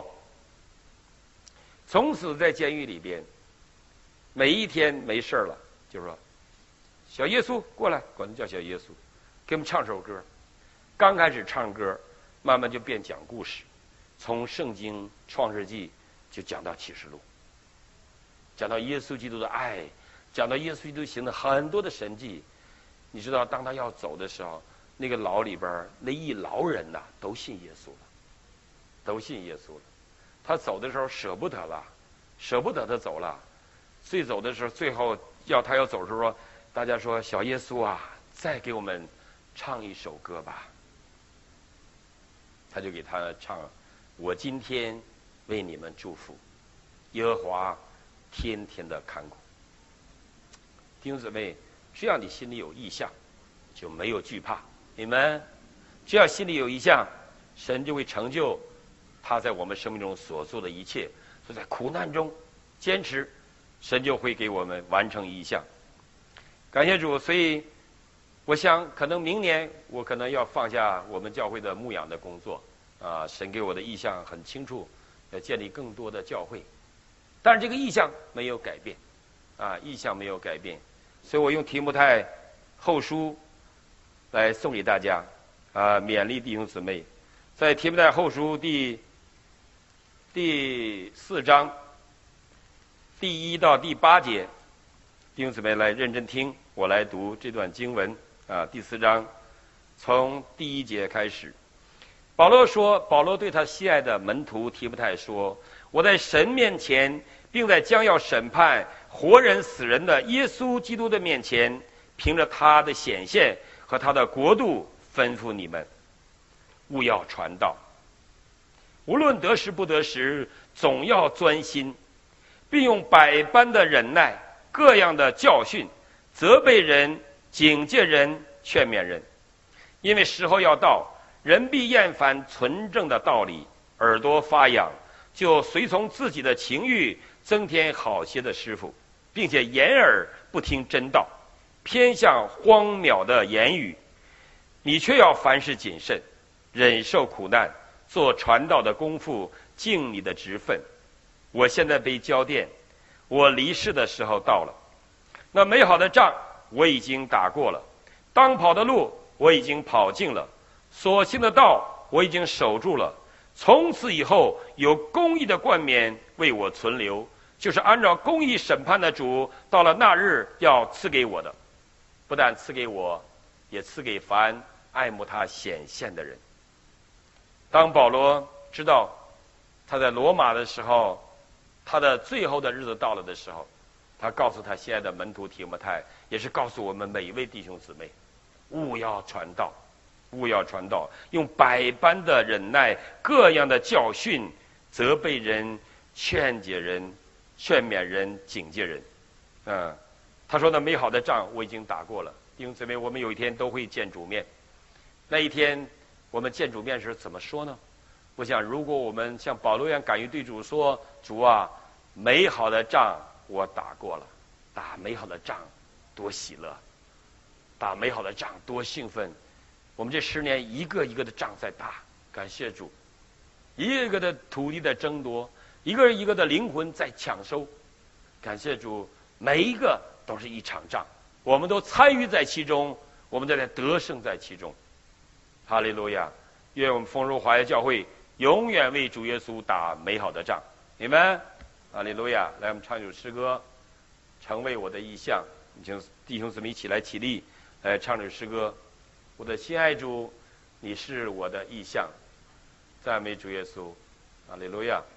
Speaker 2: 从此在监狱里边，每一天没事了，就说：“小耶稣过来，管他叫小耶稣，给我们唱首歌。”刚开始唱歌，慢慢就变讲故事，从圣经创世纪就讲到启示录，讲到耶稣基督的爱，讲到耶稣基督行的很多的神迹。你知道，当他要走的时候，那个牢里边那一牢人呐、啊，都信耶稣了，都信耶稣了。他走的时候舍不得了，舍不得他走了。最走的时候，最后要他要走的时候说，大家说：“小耶稣啊，再给我们唱一首歌吧。”他就给他唱：“我今天为你们祝福，耶和华天天的看顾。”弟兄姊妹，只要你心里有意向，就没有惧怕。你们只要心里有意向，神就会成就他在我们生命中所做的一切。所以在苦难中坚持，神就会给我们完成意向。感谢主。所以我想可能明年我可能要放下我们教会的牧养的工作啊，神给我的意向很清楚，要建立更多的教会，但是这个意向没有改变啊，意向没有改变。所以我用提摩太后书来送给大家啊，勉励弟兄姊妹。在提摩太后书第第四章第一到第八节，弟兄姊妹来认真听，我来读这段经文啊。第四章从第一节开始，保罗说，保罗对他心爱的门徒提摩太说：“我在神面前，并在将要审判活人死人的耶稣基督的面前，凭着他的显现和他的国度，吩咐你们，务要传道。无论得时不得时，总要专心，并用百般的忍耐，各样的教训，责备人，警戒人，劝勉人。因为时候要到，人必厌烦纯正的道理，耳朵发痒，就随从自己的情欲，增添好些的师傅，并且掩耳不听真道，偏向荒渺的言语。你却要凡事谨慎，忍受苦难，做传道的功夫，尽你的职分。我现在被交奠，我离世的时候到了。那美好的仗我已经打过了，当跑的路我已经跑尽了，所信的道我已经守住了。从此以后，有公义的冠冕为我存留，就是按照公义审判的主，到了那日要赐给我的，不但赐给我，也赐给凡爱慕他显现的人。当保罗知道他在罗马的时候，他的最后的日子到了的时候，他告诉他心爱的门徒提摩太，也是告诉我们每一位弟兄姊妹，务要传道，务要传道，用百般的忍耐，各样的教训，责备人，劝解人，劝勉人，警戒人。嗯，他说那美好的仗我已经打过了。弟兄姊妹，我们有一天都会见主面，那一天我们见主面时怎么说呢？我想，如果我们像保罗一样敢于对主说：“主啊，美好的仗我打过了，打美好的仗多喜乐，打美好的仗多兴奋。”我们这十年一个一个的仗在打，感谢主，一个一个的土地在争夺，一个一个的灵魂在抢收，感谢主，每一个都是一场仗，我们都参与在其中，我们都在得胜在其中。哈利路亚！愿我们丰收华业教会永远为主耶稣打美好的仗。你们，哈利路亚！来，我们唱一首诗歌，成为我的意象。请弟兄姊妹一起来起立，来唱这首诗歌。我的心爱主，你是我的意象。赞美主耶稣，哈利路亚！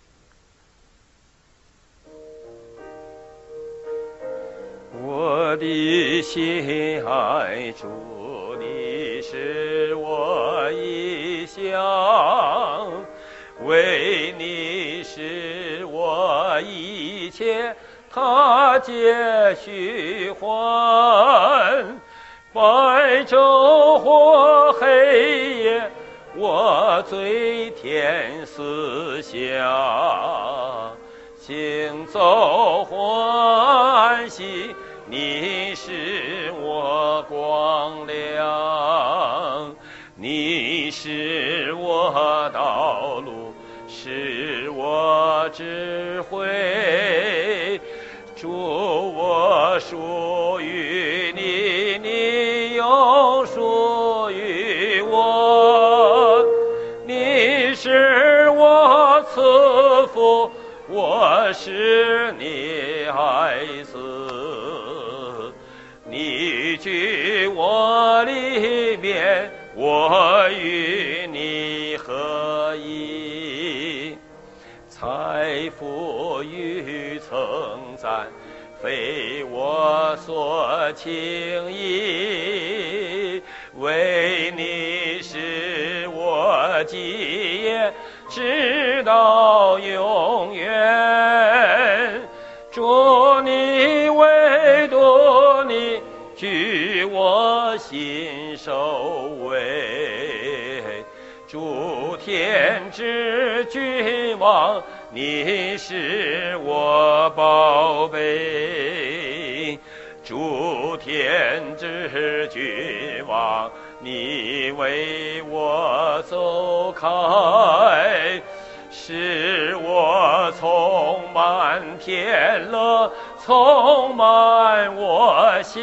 Speaker 1: 我的心爱主，你是我意象，为你是我一切，他皆虚幻。白昼或黑夜，我最天思想，行走欢喜，你是我光亮。 智慧。主，我属于你，你又属于我。你是我慈父，我是你孩子。你居我里面，我与你合一。财富与称赞，非我所轻易。为你是我基业，直到永远。主，你唯独你居我心首位。主天之君王，你是我宝贝。主天之君王，你为我走开，使我充满天乐，充满我心。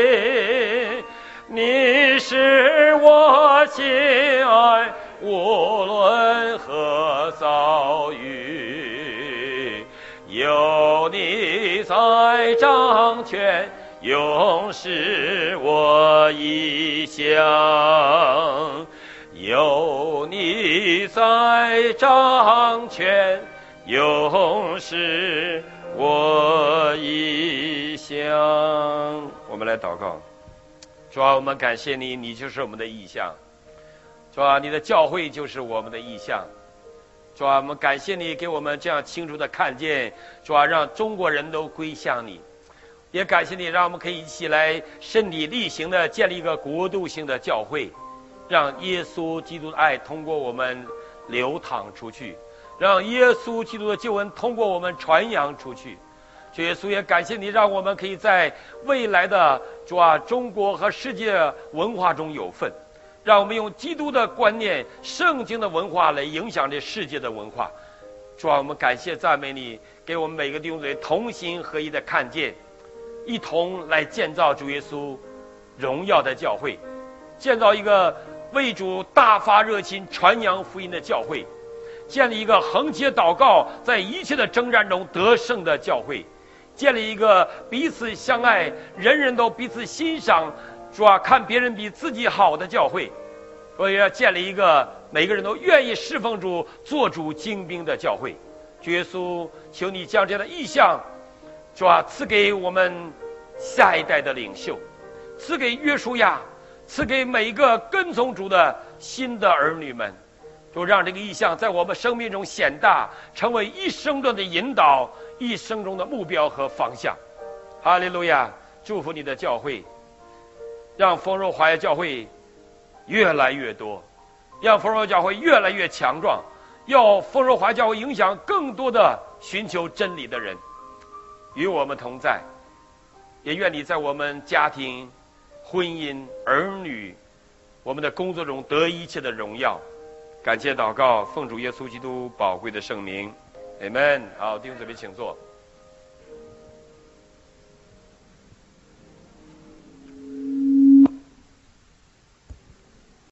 Speaker 1: 你是我心爱，无论何遭遇，有你在掌权，永是我意向。有你在掌权，永是我意向。我们来祷告。主啊，我们感谢你，你就是我们的意向。主啊，你的教会就是我们的意向。主啊，我们感谢你给我们这样清楚的看见。主啊，让中国人都归向你。也感谢你，让我们可以一起来身体力行的建立一个国度性的教会，让耶稣基督的爱通过我们流淌出去，让耶稣基督的救恩通过我们传扬出去。主耶稣，也感谢你，让我们可以在未来的主啊中国和世界文化中有份，让我们用基督的观念、圣经的文化来影响这世界的文化。主啊，我们感谢赞美你，给我们每个弟兄姊妹同心合一的看见，一同来建造主耶稣荣耀的教会，建造一个为主大发热心传扬福音的教会，建立一个恒切祷告在一切的征战中得胜的教会，建立一个彼此相爱、人人都彼此欣赏，主啊，看别人比自己好的教会。我也要建立一个每个人都愿意侍奉主、做主精兵的教会。主耶稣，求你将这样的意向，主啊，赐给我们下一代的领袖，赐给约书亚，赐给每一个跟从主的新的儿女们。就让这个意向在我们生命中显大，成为一生中的引导，一生中的目标和方向。哈利路亚！祝福你的教会，让丰荣华业教会越来越多，让丰荣教会越来越强壮，要丰荣华教会影响更多的寻求真理的人。与我们同在，也愿你在我们家庭、婚姻、儿女、我们的工作中得一切的荣耀。感谢祷告，奉主耶稣基督宝贵的圣名，阿们。好，弟兄姊妹请坐。